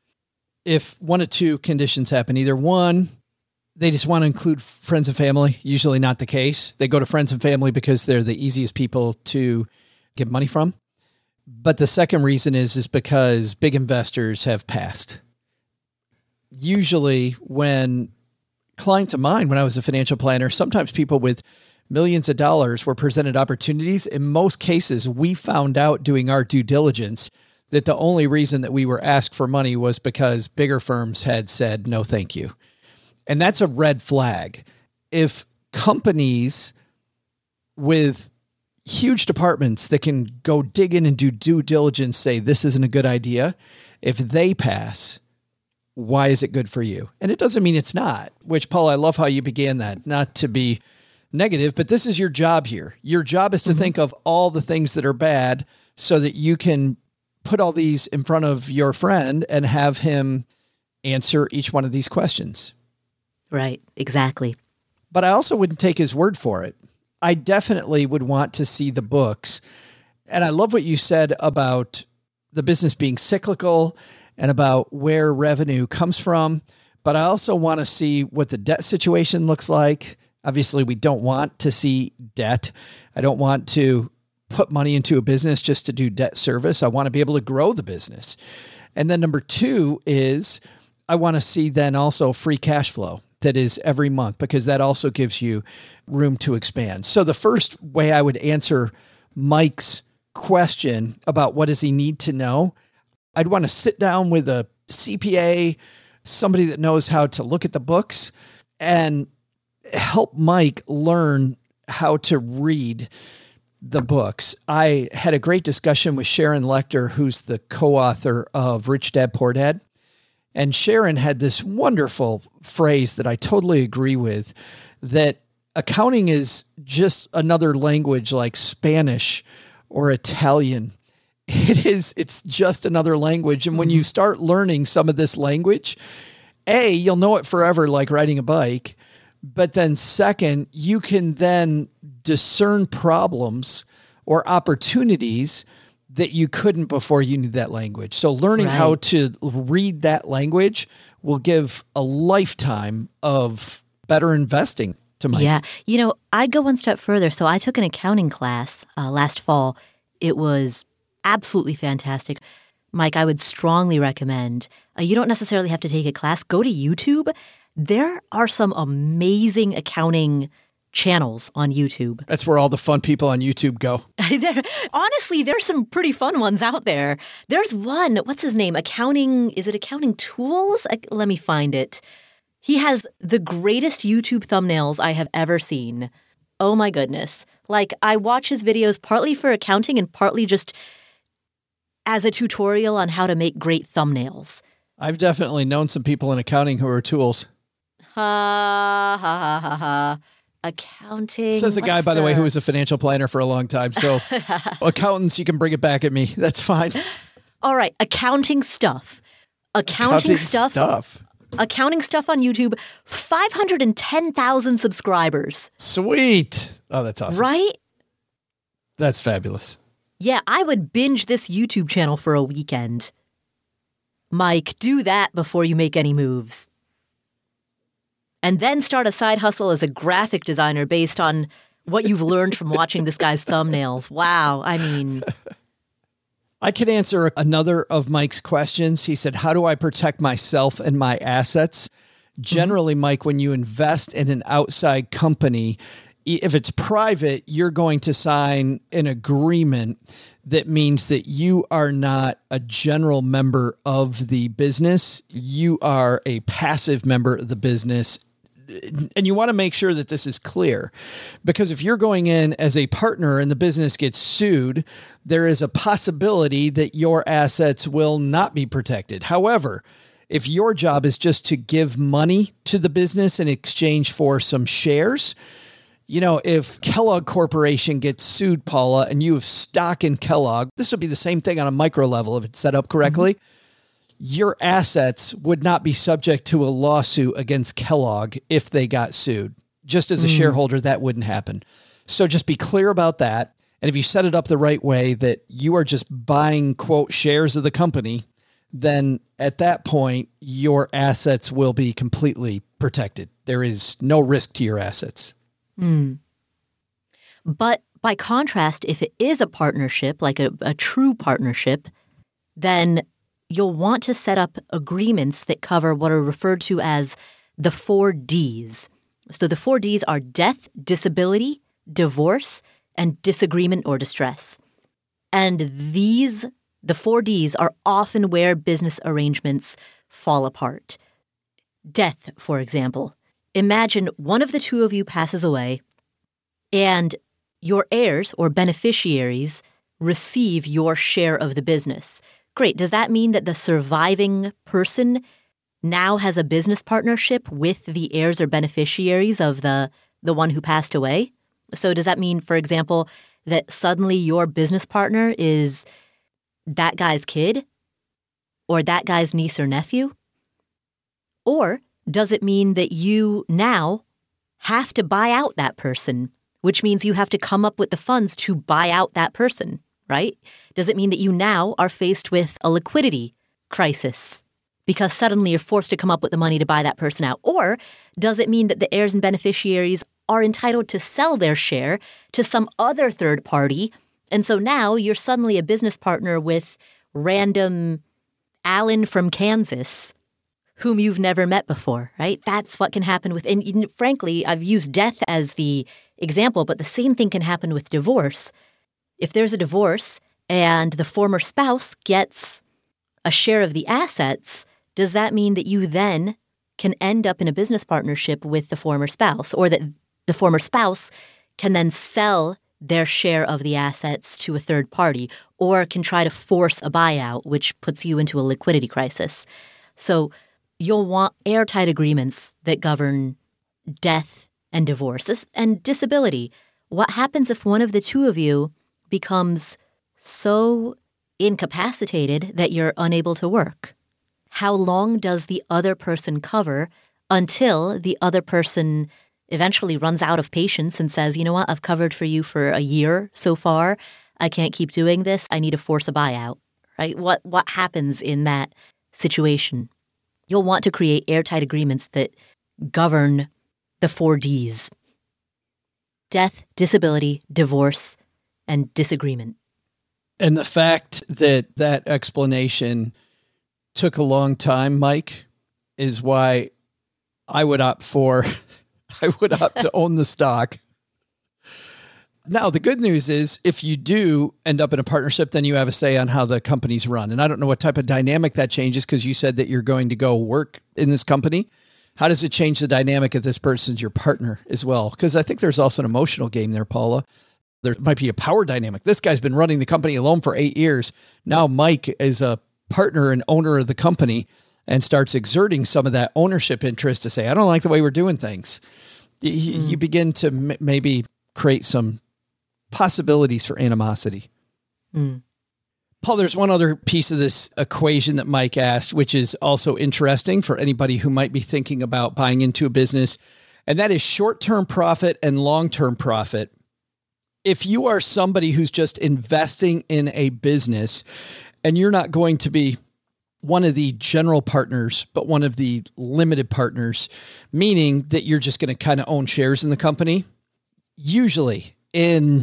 if one of two conditions happen. Either one, they just want to include friends and family, usually not the case. They go to friends and family because they're the easiest people to get money from. But the second reason is, is because big investors have passed. Usually when clients of mine, when I was a financial planner, sometimes people with millions of dollars were presented opportunities. In most cases, we found out doing our due diligence that the only reason that we were asked for money was because bigger firms had said, no, thank you. And that's a red flag. If companies with huge departments that can go dig in and do due diligence, say this isn't a good idea. If they pass, why is it good for you? And it doesn't mean it's not, which, Paul, I love how you began that, not to be negative, but this is your job here. Your job is to mm-hmm. think of all the things that are bad so that you can put all these in front of your friend and have him answer each one of these questions. Right, exactly. But I also wouldn't take his word for it. I definitely would want to see the books. And I love what you said about the business being cyclical and about where revenue comes from. But I also want to see what the debt situation looks like. Obviously, we don't want to see debt. I don't want to put money into a business just to do debt service. I want to be able to grow the business. And then number two is I want to see then also free cash flow that is every month, because that also gives you room to expand. So the first way I would answer Mike's question about what does he need to know, I'd want to sit down with a C P A, somebody that knows how to look at the books, and help Mike learn how to read the books. I had a great discussion with Sharon Lechter, who's the co-author of Rich Dad, Poor Dad. And Sharon had this wonderful phrase that I totally agree with, that accounting is just another language like Spanish or Italian. It is, it's just another language. And when you start learning some of this language, A, you'll know it forever, like riding a bike. But then second, you can then discern problems or opportunities that you couldn't before you knew that language. So learning right. how to read that language will give a lifetime of better investing to Mike. Yeah. You know, I'd go one step further. So I took an accounting class uh, last fall. It was absolutely fantastic. Mike, I would strongly recommend, uh, you don't necessarily have to take a class. Go to YouTube. There are some amazing accounting channels on YouTube. That's where all the fun people on YouTube go. there, honestly, there's some pretty fun ones out there. There's one, what's his name? Accounting, is it Accounting Tools? I, let me find it. He has the greatest YouTube thumbnails I have ever seen. Oh my goodness. Like, I watch his videos partly for accounting and partly just as a tutorial on how to make great thumbnails. I've definitely known some people in accounting who are tools. Ha, ha, ha, ha, ha. Accounting. Says a guy, by the, the way, who was a financial planner for a long time. So accountants, you can bring it back at me. That's fine. All right. Accounting stuff. Accounting, accounting stuff. stuff. Accounting stuff on YouTube. five hundred ten thousand subscribers. Sweet. Oh, that's awesome. Right? That's fabulous. Yeah, I would binge this YouTube channel for a weekend. Mike, do that before you make any moves. And then start a side hustle as a graphic designer based on what you've learned from watching this guy's thumbnails. Wow. I mean, I can answer another of Mike's questions. He said, how do I protect myself and my assets? Generally, mm-hmm. Mike, when you invest in an outside company, if it's private, you're going to sign an agreement that means that you are not a general member of the business. You are a passive member of the business. And you want to make sure that this is clear, because if you're going in as a partner and the business gets sued, there is a possibility that your assets will not be protected. However, if your job is just to give money to the business in exchange for some shares, you know, if Kellogg Corporation gets sued, Paula, and you have stock in Kellogg, this would be the same thing on a micro level if it's set up correctly. Mm-hmm. Your assets would not be subject to a lawsuit against Kellogg if they got sued. Just as a mm. shareholder, that wouldn't happen. So just be clear about that. And if you set it up the right way, that you are just buying, quote, shares of the company, then at that point, your assets will be completely protected. There is no risk to your assets. Mm. But by contrast, if it is a partnership, like a, a true partnership, then you'll want to set up agreements that cover what are referred to as the four Ds. So the four Ds are death, disability, divorce, and disagreement or distress. And these, the four Ds, are often where business arrangements fall apart. Death, for example. Imagine one of the two of you passes away and your heirs or beneficiaries receive your share of the business. Great. Does that mean that the surviving person now has a business partnership with the heirs or beneficiaries of the, the one who passed away? So does that mean, for example, that suddenly your business partner is that guy's kid or that guy's niece or nephew? Or does it mean that you now have to buy out that person, which means you have to come up with the funds to buy out that person, right? Does it mean that you now are faced with a liquidity crisis because suddenly you're forced to come up with the money to buy that person out? Or does it mean that the heirs and beneficiaries are entitled to sell their share to some other third party, and so now you're suddenly a business partner with random Alan from Kansas whom you've never met before, right? That's what can happen with, and frankly, I've used death as the example, but the same thing can happen with divorce. If there's a divorce and the former spouse gets a share of the assets, does that mean that you then can end up in a business partnership with the former spouse, or that the former spouse can then sell their share of the assets to a third party, or can try to force a buyout, which puts you into a liquidity crisis? So you'll want airtight agreements that govern death and divorce and disability. What happens if one of the two of you becomes so incapacitated that you're unable to work? How long does the other person cover until the other person eventually runs out of patience and says, you know what, I've covered for you for a year so far. I can't keep doing this. I need to force a buyout, right? What what happens in that situation? You'll want to create airtight agreements that govern the four Ds: death, disability, divorce, and disagreement. And the fact that that explanation took a long time, Mike, is why I would opt for, I would opt to own the stock. Now, the good news is if you do end up in a partnership, then you have a say on how the company's run. And I don't know what type of dynamic that changes, because you said that you're going to go work in this company. How does it change the dynamic if this person's your partner as well? Because I think there's also an emotional game there, Paula. There might be a power dynamic. This guy's been running the company alone for eight years. Now Mike is a partner and owner of the company and starts exerting some of that ownership interest to say, I don't like the way we're doing things. You, mm. you begin to m- maybe create some possibilities for animosity. Mm. Paul, there's one other piece of this equation that Mike asked, which is also interesting for anybody who might be thinking about buying into a business, and that is short-term profit and long-term profit. If you are somebody who's just investing in a business and you're not going to be one of the general partners, but one of the limited partners, meaning that you're just going to kind of own shares in the company, usually in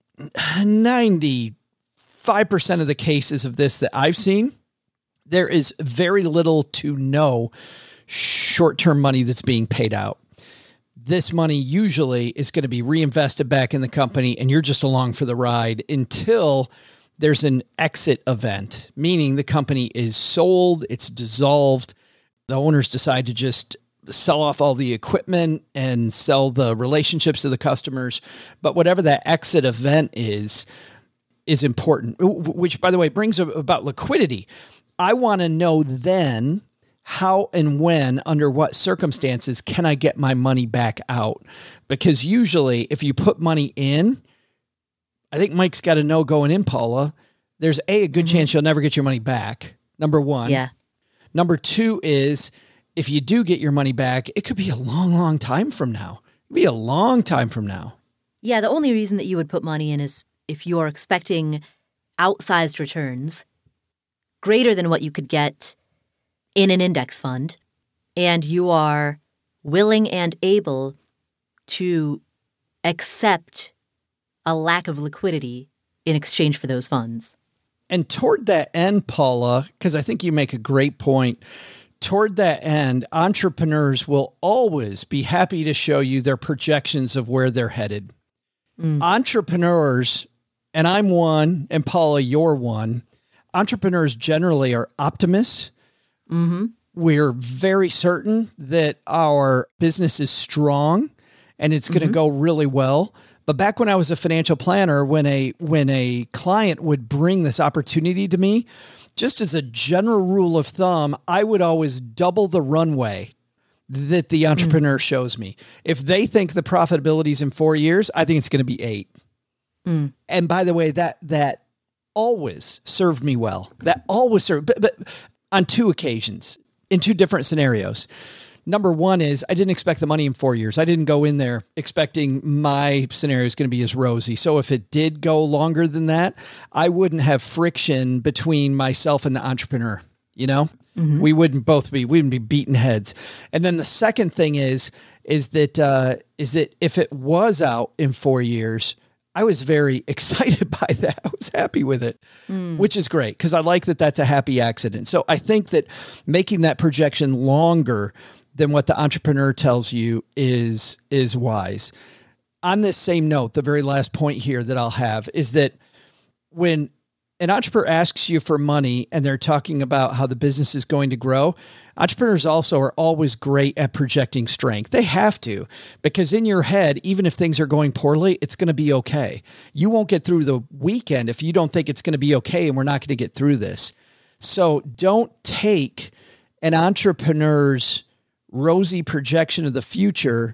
ninety-five percent of the cases of this that I've seen, there is very little to no short-term money that's being paid out. This money usually is going to be reinvested back in the company, and you're just along for the ride until there's an exit event, meaning the company is sold, it's dissolved. The owners decide to just sell off all the equipment and sell the relationships to the customers. But whatever that exit event is, is important, which, by the way, brings about liquidity. I want to know then how and when, under what circumstances, can I get my money back out? Because usually if you put money in, I think Mike's got to know going in, Paula, there's a, a good mm-hmm. chance you'll never get your money back. Number one. Yeah. Number two is if you do get your money back, it could be a long, long time from now. It'd be a long time from now. Yeah. The only reason that you would put money in is if you're expecting outsized returns greater than what you could get in an index fund, and you are willing and able to accept a lack of liquidity in exchange for those funds. And toward that end, Paula, because I think you make a great point, toward that end, entrepreneurs will always be happy to show you their projections of where they're headed. Mm. Entrepreneurs, and I'm one, and Paula, you're one, entrepreneurs generally are optimists. Mm-hmm. We're very certain that our business is strong and it's going to mm-hmm. go really well. But back when I was a financial planner, when a when a client would bring this opportunity to me, just as a general rule of thumb, I would always double the runway that the entrepreneur mm. shows me. If they think the profitability is in four years, I think it's going to be eight. Mm. And by the way, that that always served me well. That always served, but, but on two occasions, in two different scenarios. Number one is I didn't expect the money in four years. I didn't go in there expecting my scenario is going to be as rosy. So if it did go longer than that, I wouldn't have friction between myself and the entrepreneur. You know, mm-hmm. we wouldn't both be, we wouldn't be beating heads. And then the second thing is, is that, uh, is that if it was out in four years, I was very excited by that. I was happy with it, mm. which is great because I like that that's a happy accident. So I think that making that projection longer than what the entrepreneur tells you is, is wise. On this same note, the very last point here that I'll have is that when an entrepreneur asks you for money and they're talking about how the business is going to grow, entrepreneurs also are always great at projecting strength. They have to, because in your head, even if things are going poorly, it's going to be okay. You won't get through the weekend if you don't think it's going to be okay and we're not going to get through this. So don't take an entrepreneur's rosy projection of the future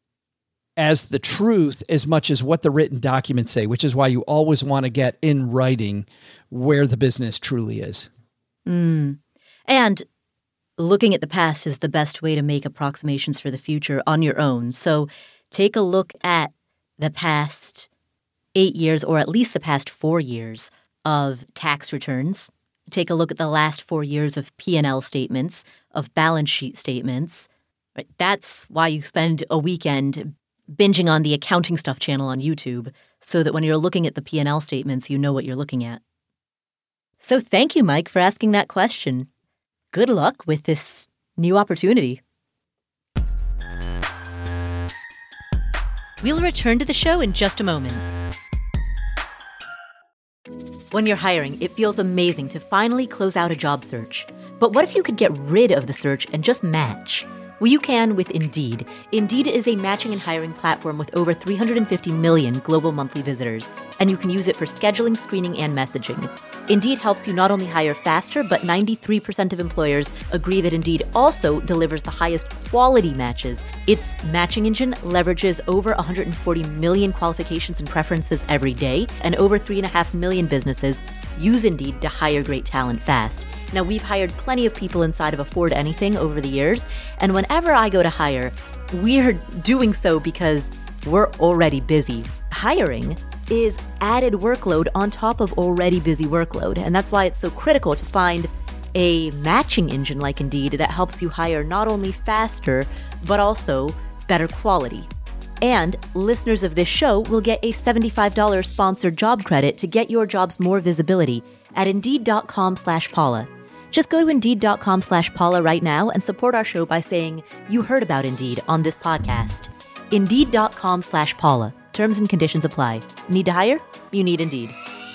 as the truth as much as what the written documents say, which is why you always want to get in writing where the business truly is. Mm. And looking at the past is the best way to make approximations for the future on your own. So take a look at the past eight years, or at least the past four years of tax returns. Take a look at the last four years of P and L statements, of balance sheet statements. Right? That's why you spend a weekend binging on the accounting stuff channel on YouTube, so that when you're looking at the P and L statements, you know what you're looking at. So thank you, Mike, for asking that question. Good luck with this new opportunity. We'll return to the show in just a moment. When you're hiring, it feels amazing to finally close out a job search. But what if you could get rid of the search and just match? Well, you can with Indeed. Indeed is a matching and hiring platform with over three hundred fifty million global monthly visitors, and you can use it for scheduling, screening, and messaging. Indeed helps you not only hire faster, but ninety-three percent of employers agree that Indeed also delivers the highest quality matches. Its matching engine leverages over one hundred forty million qualifications and preferences every day, and over three point five million businesses use Indeed to hire great talent fast. Now, we've hired plenty of people inside of Afford Anything over the years, and whenever I go to hire, we're doing so because we're already busy. Hiring is added workload on top of already busy workload, and that's why it's so critical to find a matching engine like Indeed that helps you hire not only faster, but also better quality. And listeners of this show will get a seventy-five dollars sponsored job credit to get your jobs more visibility at Indeed.com slash Paula. Just go to Indeed.com slash Paula right now and support our show by saying you heard about Indeed on this podcast. Indeed.com slash Paula. Terms and conditions apply. Need to hire? You need Indeed.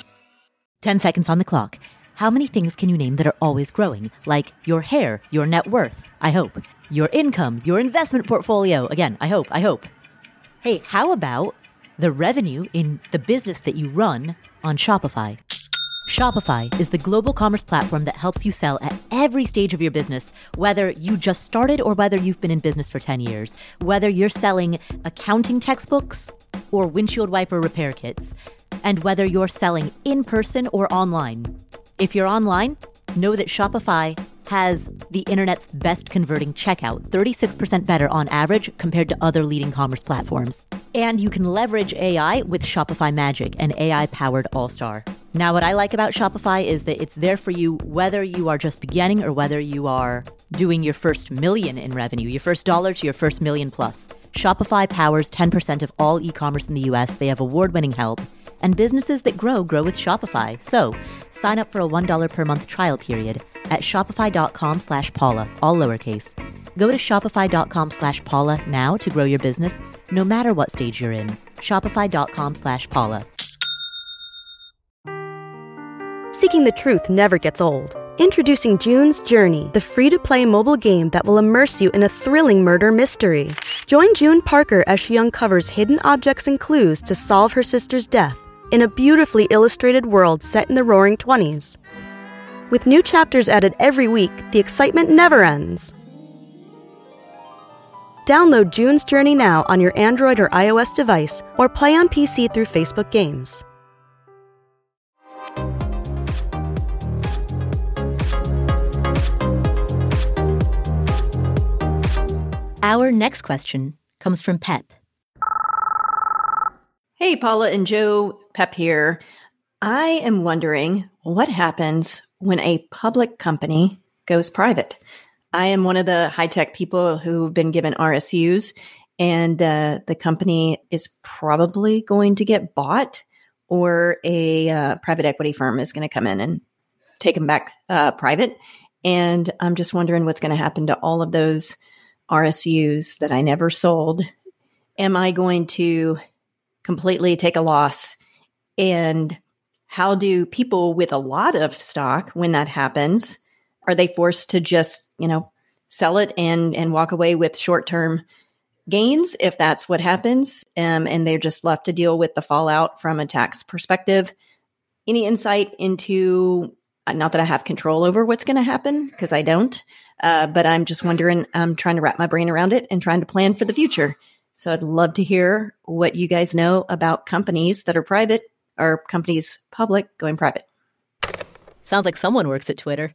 ten seconds on the clock. How many things can you name that are always growing? Like your hair, your net worth, I hope. Your income, your investment portfolio. Again, I hope, I hope. Hey, how about the revenue in the business that you run on Shopify? Shopify is the global commerce platform that helps you sell at every stage of your business, whether you just started or whether you've been in business for ten years, whether you're selling accounting textbooks or windshield wiper repair kits, and whether you're selling in person or online. If you're online, know that Shopify has the internet's best converting checkout, thirty-six percent better on average compared to other leading commerce platforms. And you can leverage A I with Shopify Magic, an A I-powered all-star. Now, what I like about Shopify is that it's there for you whether you are just beginning or whether you are doing your first million in revenue, your first dollar to your first million plus. Shopify powers ten percent of all e-commerce in the U S. They have award-winning help, and businesses that grow, grow with Shopify. So sign up for a one dollar per month trial period at shopify.com slash Paula, all lowercase. Go to shopify.com slash Paula now to grow your business, no matter what stage you're in. Shopify.com slash Paula. Seeking the truth never gets old. Introducing June's Journey, the free-to-play mobile game that will immerse you in a thrilling murder mystery. Join June Parker as she uncovers hidden objects and clues to solve her sister's death in a beautifully illustrated world set in the Roaring Twenties. With new chapters added every week, the excitement never ends. Download June's Journey now on your Android or iOS device, or play on P C through Facebook Games. Our next question comes from Pep. Hey, Paula and Joe, Pep here. I am wondering what happens when a public company goes private. I am one of the high-tech people who've been given R S Us, and uh, the company is probably going to get bought, or a uh, private equity firm is going to come in and take them back uh, private. And I'm just wondering what's going to happen to all of those R S Us that I never sold. Am I going to completely take a loss? And how do people with a lot of stock, when that happens, are they forced to just, you know, sell it and, and walk away with short-term gains if that's what happens? Um, and they're just left to deal with the fallout from a tax perspective. Any insight into, not that I have control over what's going to happen, because I don't, uh, but I'm just wondering, I'm trying to wrap my brain around it and trying to plan for the future. So I'd love to hear what you guys know about companies that are private, or companies public going private. Sounds like someone works at Twitter.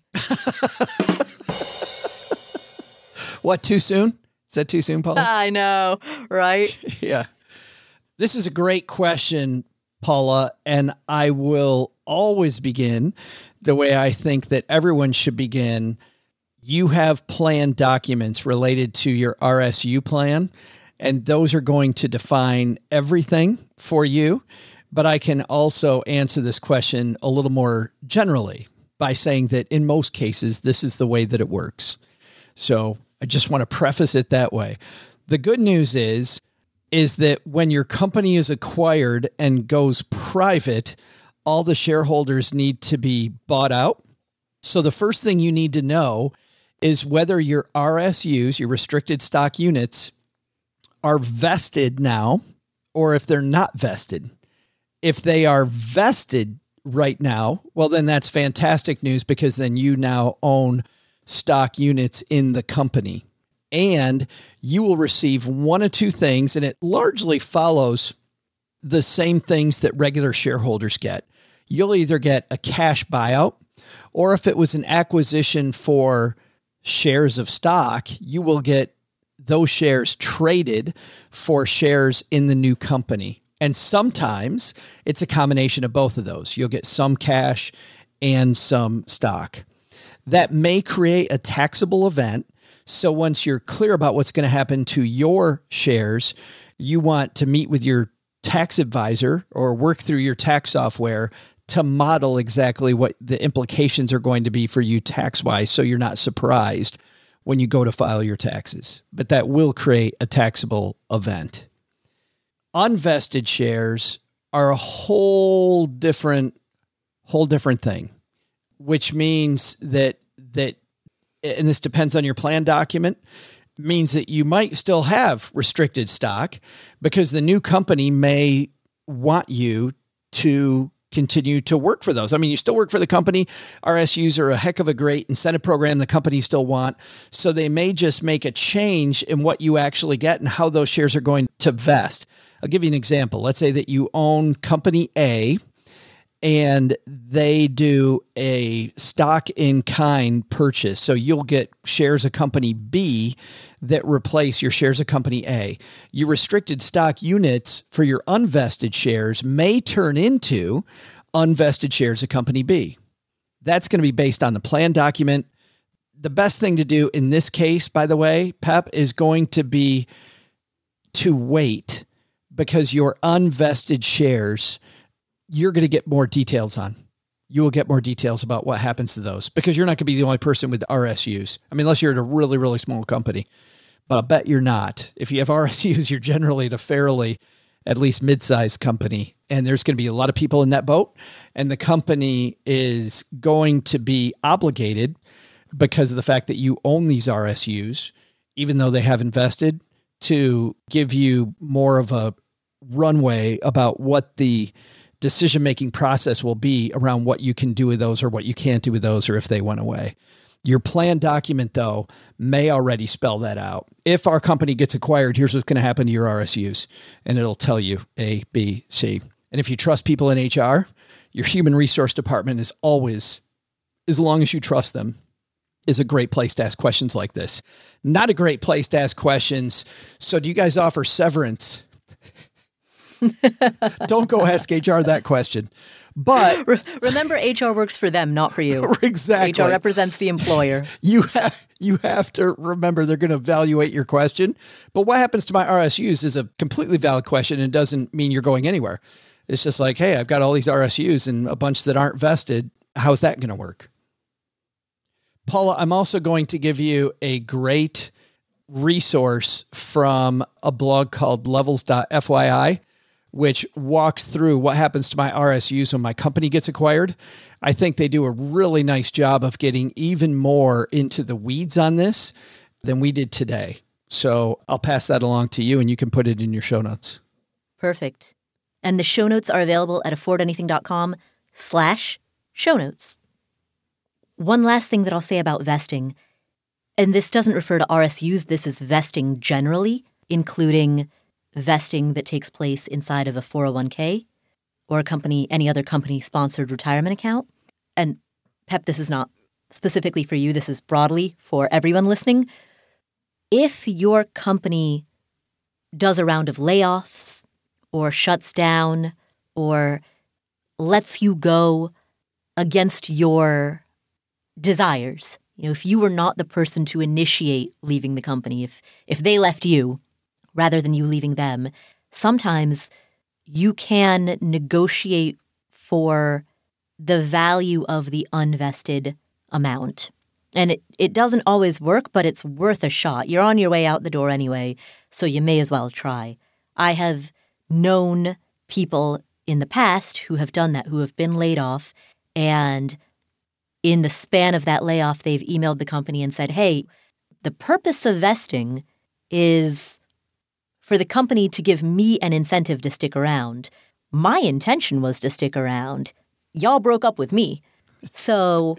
What, too soon? Is that too soon, Paula? I know, right? Yeah. This is a great question, Paula, and I will always begin the way I think that everyone should begin. You have plan documents related to your R S U plan, and those are going to define everything for you. But I can also answer this question a little more generally by saying that in most cases, this is the way that it works. So I just want to preface it that way. The good news is, is that when your company is acquired and goes private, all the shareholders need to be bought out. So the first thing you need to know is whether your R S Us, your restricted stock units, are vested now, or if they're not vested. If they are vested right now, well, then that's fantastic news, because then you now own stock units in the company, and you will receive one of two things. And it largely follows the same things that regular shareholders get. You'll either get a cash buyout, or if it was an acquisition for shares of stock, you will get those shares traded for shares in the new company. And sometimes it's a combination of both of those. You'll get some cash and some stock. That may create a taxable event. So once you're clear about what's going to happen to your shares, you want to meet with your tax advisor or work through your tax software to model exactly what the implications are going to be for you tax-wise, so you're not surprised when you go to file your taxes. But that will create a taxable event. Unvested shares are a whole different, whole different thing, which means that, that, and this depends on your plan document, means that you might still have restricted stock because the new company may want you to continue to work for those. I mean, you still work for the company. R S Us are a heck of a great incentive program the company still want. So they may just make a change in what you actually get and how those shares are going to vest. I'll give you an example. Let's say that you own company A and they do a stock in kind purchase. So you'll get shares of company B that replace your shares of company A. Your restricted stock units for your unvested shares may turn into unvested shares of company B. That's going to be based on the plan document. The best thing to do in this case, by the way, Pep, is going to be to wait, because your unvested shares, you're going to get more details on. You will get more details about what happens to those, because you're not going to be the only person with R S Us. I mean, unless you're at a really, really small company, but I'll bet you're not. If you have R S Us, you're generally at a fairly, at least mid-sized company, and there's going to be a lot of people in that boat, and the company is going to be obligated because of the fact that you own these R S Us, even though they have invested, to give you more of a runway about what the decision-making process will be around what you can do with those or what you can't do with those or if they went away. Your plan document, though, may already spell that out. If our company gets acquired, here's what's going to happen to your R S Us. And it'll tell you A, B, C. And if you trust people in H R, your human resource department is always, as long as you trust them, is a great place to ask questions like this. Not a great place to ask questions. So do you guys offer severance? Don't go ask H R that question. But remember, H R works for them, not for you. Exactly. H R represents the employer. You have, you have to remember they're going to evaluate your question. But what happens to my R S Us is a completely valid question and doesn't mean you're going anywhere. It's just like, hey, I've got all these R S Us and a bunch that aren't vested. How's that going to work? Paula, I'm also going to give you a great resource from a blog called levels dot F Y I, which walks through what happens to my R S Us when my company gets acquired. I think they do a really nice job of getting even more into the weeds on this than we did today. So I'll pass that along to you and you can put it in your show notes. Perfect. And the show notes are available at affordanything.com slash show notes. One last thing that I'll say about vesting, and this doesn't refer to R S Us, this is vesting generally, including vesting that takes place inside of a four oh one k or a company, any other company-sponsored retirement account. And Pep, this is not specifically for you. This is broadly for everyone listening. If your company does a round of layoffs or shuts down or lets you go against your desires, you know, if you were not the person to initiate leaving the company, if if they left you, rather than you leaving them, sometimes you can negotiate for the value of the unvested amount. And it, it doesn't always work, but it's worth a shot. You're on your way out the door anyway, so you may as well try. I have known people in the past who have done that, who have been laid off, and in the span of that layoff, they've emailed the company and said, hey, the purpose of vesting is for the company to give me an incentive to stick around. My intention was to stick around. Y'all broke up with me. So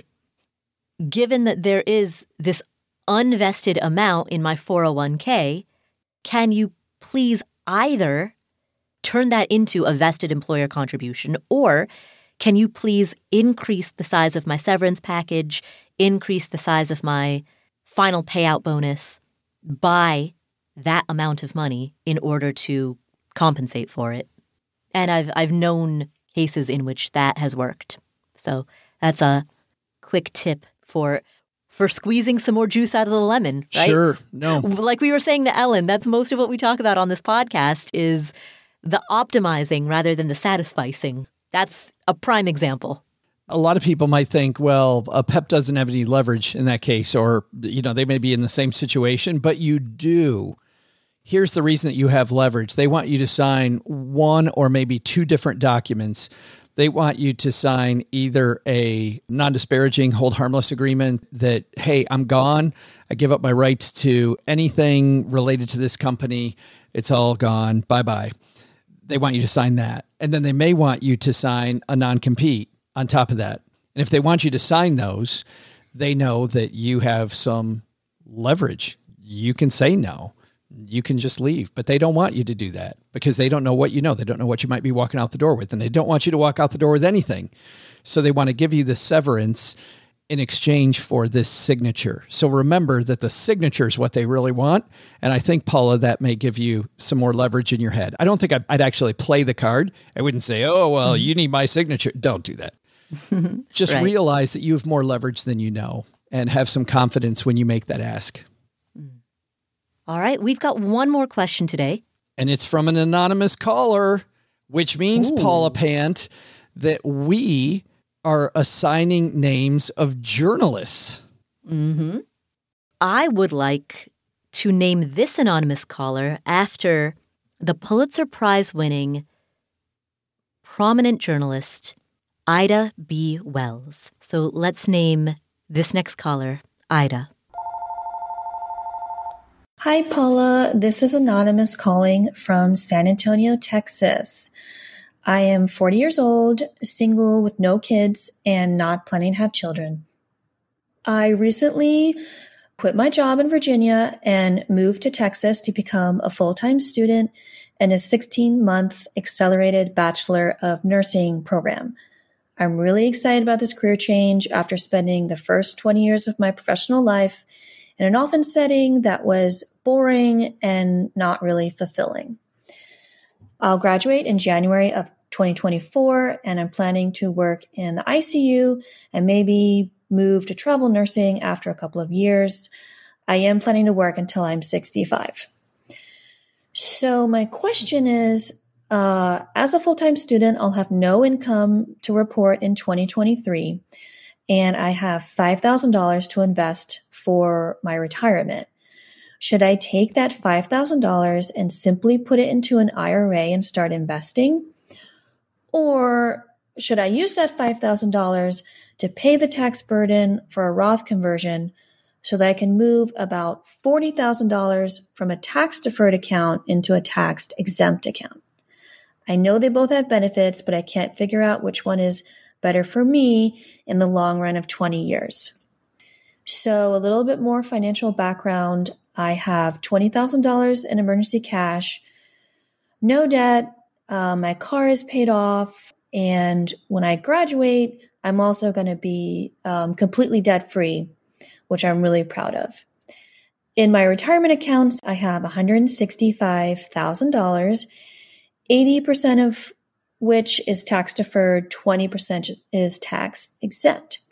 given that there is this unvested amount in my four oh one k, can you please either turn that into a vested employer contribution, or can you please increase the size of my severance package, increase the size of my final payout bonus by that amount of money in order to compensate for it? And I've I've known cases in which that has worked. So that's a quick tip for for squeezing some more juice out of the lemon, right? Sure. No. Like we were saying to Ellen, that's most of what we talk about on this podcast is the optimizing rather than the satisficing. That's a prime example. A lot of people might think, well, a Pep doesn't have any leverage in that case, or, you know, they may be in the same situation, but you do. Here's the reason that you have leverage. They want you to sign one or maybe two different documents. They want you to sign either a non-disparaging, hold harmless agreement that, hey, I'm gone. I give up my rights to anything related to this company. It's all gone. Bye-bye. They want you to sign that. And then they may want you to sign a non-compete on top of that. And if they want you to sign those, they know that you have some leverage. You can say no. You can just leave, but they don't want you to do that because they don't know what you know. They don't know what you might be walking out the door with, and they don't want you to walk out the door with anything. So they want to give you the severance in exchange for this signature. So remember that the signature is what they really want. And I think, Paula, that may give you some more leverage in your head. I don't think I'd, I'd actually play the card. I wouldn't say, oh, well, you need my signature. Don't do that. Just right. Realize that you have more leverage than you know and have some confidence when you make that ask. All right. We've got one more question today. And it's from an anonymous caller, which means, Ooh. Paula Pant, that we are assigning names of journalists. Mm-hmm. I would like to name this anonymous caller after the Pulitzer Prize-winning prominent journalist, Ida B. Wells. So let's name this next caller Ida. Hi, Paula. This is Anonymous calling from San Antonio, Texas. I am forty years old, single with no kids, and not planning to have children. I recently quit my job in Virginia and moved to Texas to become a full-time student in a sixteen-month accelerated Bachelor of Nursing program. I'm really excited about this career change after spending the first twenty years of my professional life in an orphan setting that was boring and not really fulfilling. I'll graduate in January of twenty twenty-four, and I'm planning to work in the I C U and maybe move to travel nursing after a couple of years. I am planning to work until I'm sixty-five. So my question is, uh, as a full-time student, I'll have no income to report in twenty twenty-three, and I have five thousand dollars to invest for my retirement. Should I take that five thousand dollars and simply put it into an I R A and start investing? Or should I use that five thousand dollars to pay the tax burden for a Roth conversion so that I can move about forty thousand dollars from a tax-deferred account into a tax-exempt account? I know they both have benefits, but I can't figure out which one is better for me in the long run of twenty years. So a little bit more financial background. I have twenty thousand dollars in emergency cash, no debt, uh, my car is paid off, and when I graduate, I'm also going to be um, completely debt-free, which I'm really proud of. In my retirement accounts, I have one hundred sixty-five thousand dollars, eighty percent of which is tax-deferred, twenty percent is tax-exempt.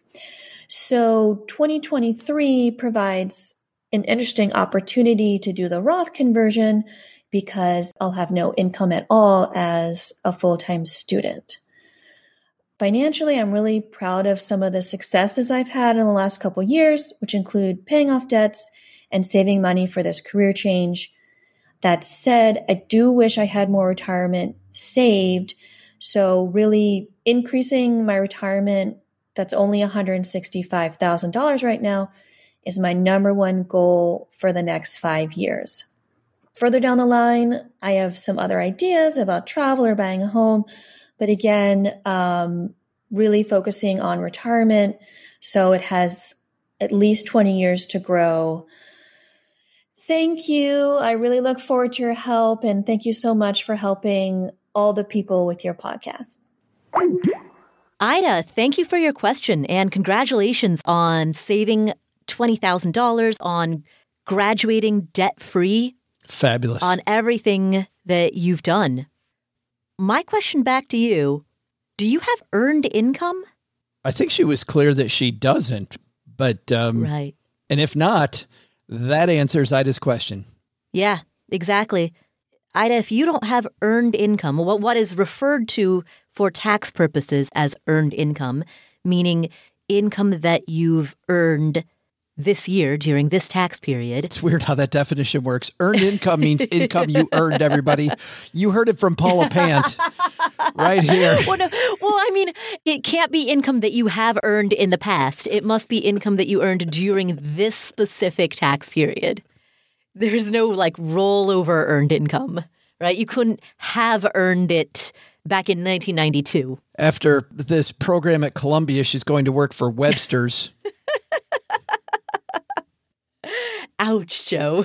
So twenty twenty-three provides an interesting opportunity to do the Roth conversion because I'll have no income at all as a full-time student. Financially, I'm really proud of some of the successes I've had in the last couple of years, which include paying off debts and saving money for this career change. That said, I do wish I had more retirement saved. So really increasing my retirement, that's only one hundred sixty-five thousand dollars right now, is my number one goal for the next five years. Further down the line, I have some other ideas about travel or buying a home, but again, um, really focusing on retirement. So it has at least twenty years to grow. Thank you. I really look forward to your help, and thank you so much for helping all the people with your podcast. Ida, thank you for your question, and congratulations on saving twenty thousand dollars, on graduating debt-free. Fabulous. On everything that you've done. My question back to you, do you have earned income? I think she was clear that she doesn't, but, um, right. And if not, that answers Ida's question. Yeah, exactly. Ida, if you don't have earned income, what what is referred to for tax purposes as earned income, meaning income that you've earned this year during this tax period. It's weird how that definition works. Earned income means income you earned, everybody. You heard it from Paula Pant right here. Well, no, well, I mean, it can't be income that you have earned in the past. It must be income that you earned during this specific tax period. There's no like rollover earned income, right? You couldn't have earned it back in nineteen ninety-two. After this program at Columbia, she's going to work for Webster's. Ouch, Joe.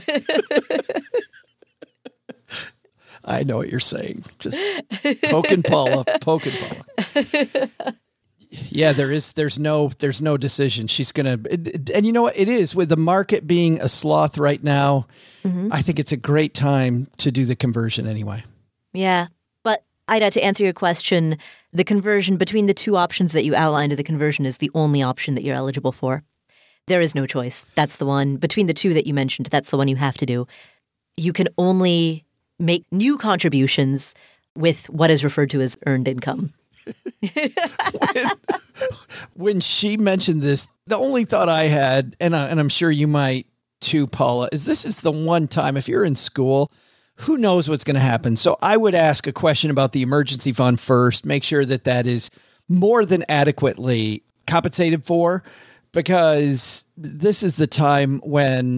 I know what you're saying. Just poking Paula, poking Paula. Yeah, there is. There's no. There's no decision. She's gonna. And you know what? It is with the market being a sloth right now. Mm-hmm. I think it's a great time to do the conversion anyway. Yeah, but Ida, to answer your question, the conversion between the two options that you outlined, the conversion is the only option that you're eligible for. There is no choice. That's the one between the two that you mentioned. That's the one you have to do. You can only make new contributions with what is referred to as earned income. when, when she mentioned this, the only thought I had, and, I, and I'm sure you might too, Paula, is this is the one time if you're in school, who knows what's going to happen. So I would ask a question about the emergency fund first, make sure that that is more than adequately compensated for, because this is the time when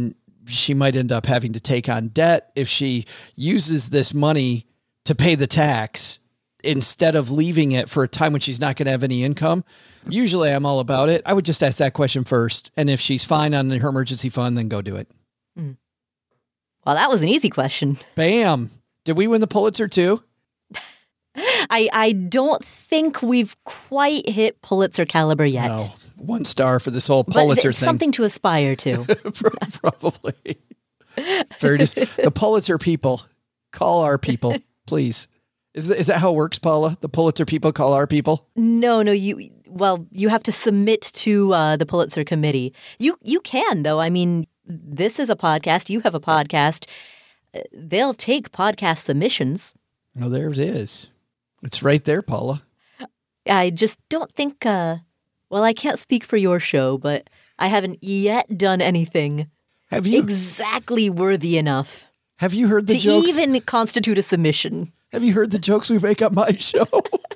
she might end up having to take on debt if she uses this money to pay the tax instead of leaving it for a time when she's not going to have any income. Usually I'm all about it. I would just ask that question first. And if she's fine on her emergency fund, then go do it. Mm. Well, that was an easy question. Bam. Did we win the Pulitzer too? I I don't think we've quite hit Pulitzer caliber yet. No. One star for this whole Pulitzer but thing. Something to aspire to. Probably. Fair to say. The Pulitzer people, call our people, please. Is that, is that how it works, Paula? The Pulitzer people call our people? No, no. You well, you have to submit to uh, the Pulitzer committee. You you can though. I mean, this is a podcast. You have a podcast. They'll take podcast submissions. Oh, there it is. It's right there, Paula. I just don't think. Uh, well, I can't speak for your show, but I haven't yet done anything. Have you exactly worthy enough? Have you heard the to jokes? even constitute a submission? Have you heard the jokes we make on my show?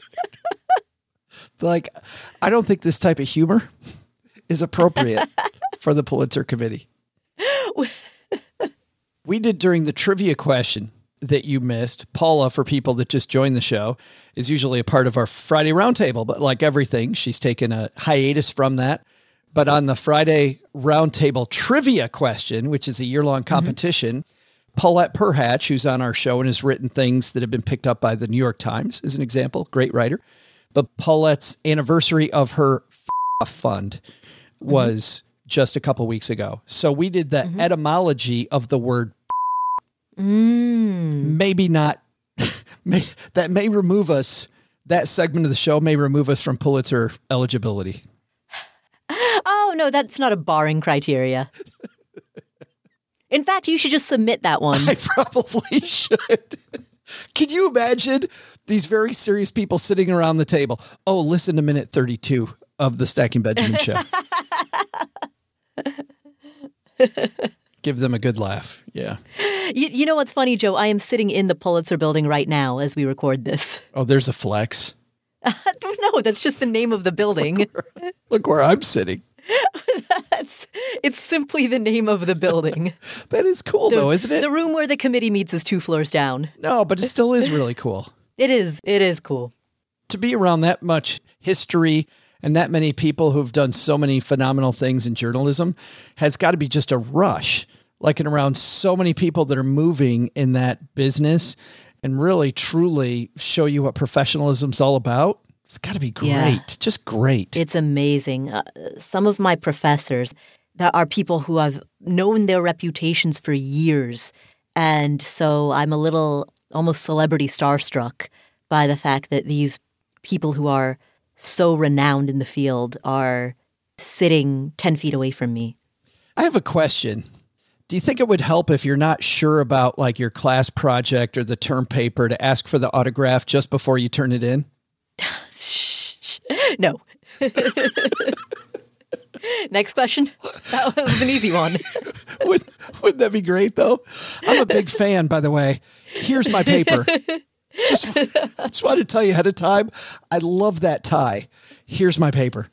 Like, I don't think this type of humor is appropriate for the Pulitzer Committee. We did during the trivia question that you missed. Paula, for people that just joined the show, is usually a part of our Friday Roundtable, but like everything, she's taken a hiatus from that. But on the Friday Roundtable trivia question, which is a year-long competition, mm-hmm. Paulette Perhatch, who's on our show and has written things that have been picked up by the New York Times, is an example, great writer. But Paulette's anniversary of her f- fund was mm-hmm. just a couple weeks ago. So we did the mm-hmm. etymology of the word mm. maybe not, may, that may remove us, that segment of the show may remove us from Pulitzer eligibility. Oh, no, that's not a barring criteria. In fact, you should just submit that one. I probably should. Can you imagine these very serious people sitting around the table? Oh, listen to minute thirty-two of the Stacking Benjamin show. Give them a good laugh. Yeah. You, you know what's funny, Joe? I am sitting in the Pulitzer building right now as we record this. Oh, there's a flex. No, that's just the name of the building. Look where, look where I'm sitting. That's, it's simply the name of the building. That is cool, the, though, isn't it? The room where the committee meets is two floors down. No, but it still is really cool. It is. It is cool. To be around that much history and that many people who've done so many phenomenal things in journalism has got to be just a rush. Like, and around so many people that are moving in that business and really, truly show you what professionalism's all about. It's got to be great. Yeah. Just great. It's amazing. Uh, some of my professors that are people who I've known their reputations for years. And so I'm a little almost celebrity starstruck by the fact that these people who are so renowned in the field are sitting ten feet away from me. I have a question. Do you think it would help if you're not sure about like your class project or the term paper to ask for the autograph just before you turn it in? No. Next question. That was an easy one. Wouldn't, wouldn't that be great, though? I'm a big fan, by the way. Here's my paper. Just, just wanted to tell you ahead of time, I love that tie. Here's my paper.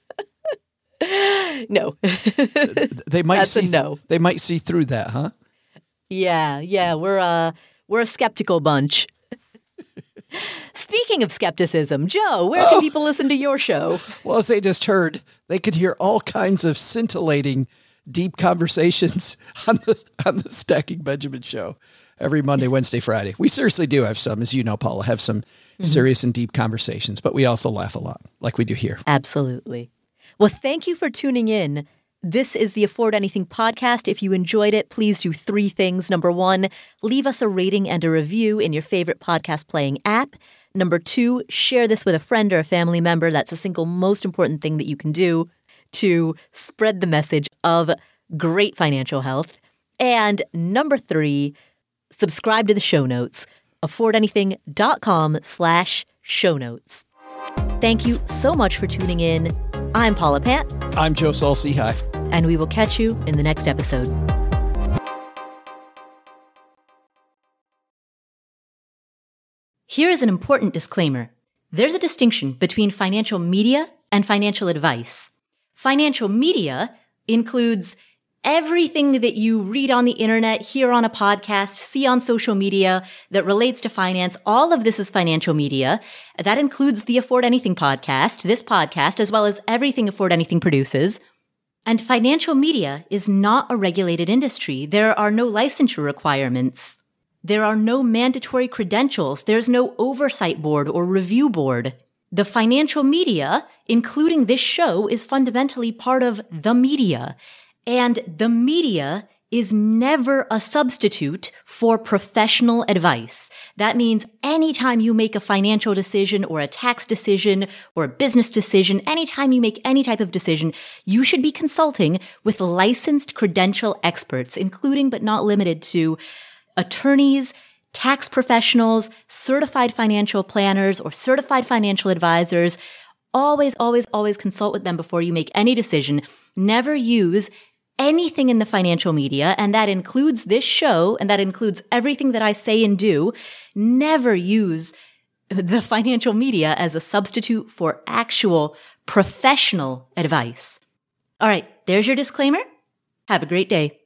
No. They might That's see a no. They might see through that, huh? Yeah, yeah. We're uh we're a skeptical bunch. Speaking of skepticism, Joe, where can oh. people listen to your show? Well, as they just heard, they could hear all kinds of scintillating, deep conversations on the on the Stacking Benjamin show every Monday, Wednesday, Friday. We seriously do have some, as you know, Paula, have some mm-hmm. serious and deep conversations, but we also laugh a lot, like we do here. Absolutely. Well, thank you for tuning in. This is the Afford Anything podcast. If you enjoyed it, please do three things. Number one, leave us a rating and a review in your favorite podcast playing app. Number two, share this with a friend or a family member. That's the single most important thing that you can do to spread the message of great financial health. And number three, subscribe to the show notes, affordanything.com slash show notes. Thank you so much for tuning in. I'm Paula Pant. I'm Joe Saul-Sehy. Hi. And we will catch you in the next episode. Here is an important disclaimer. There's a distinction between financial media and financial advice. Financial media includes Everything that you read on the internet, hear on a podcast, see on social media that relates to finance, all of this is financial media. That includes the Afford Anything podcast, this podcast, as well as everything Afford Anything produces. And financial media is not a regulated industry. There are no licensure requirements. There are no mandatory credentials. There's no oversight board or review board. The financial media, including this show, is fundamentally part of the media. And the media is never a substitute for professional advice. That means anytime you make a financial decision or a tax decision or a business decision, anytime you make any type of decision, you should be consulting with licensed credential experts, including but not limited to attorneys, tax professionals, certified financial planners, or certified financial advisors. Always, always, always consult with them before you make any decision. Never use anything in the financial media, and that includes this show, and that includes everything that I say and do. Never use the financial media as a substitute for actual professional advice. All right, there's your disclaimer. Have a great day.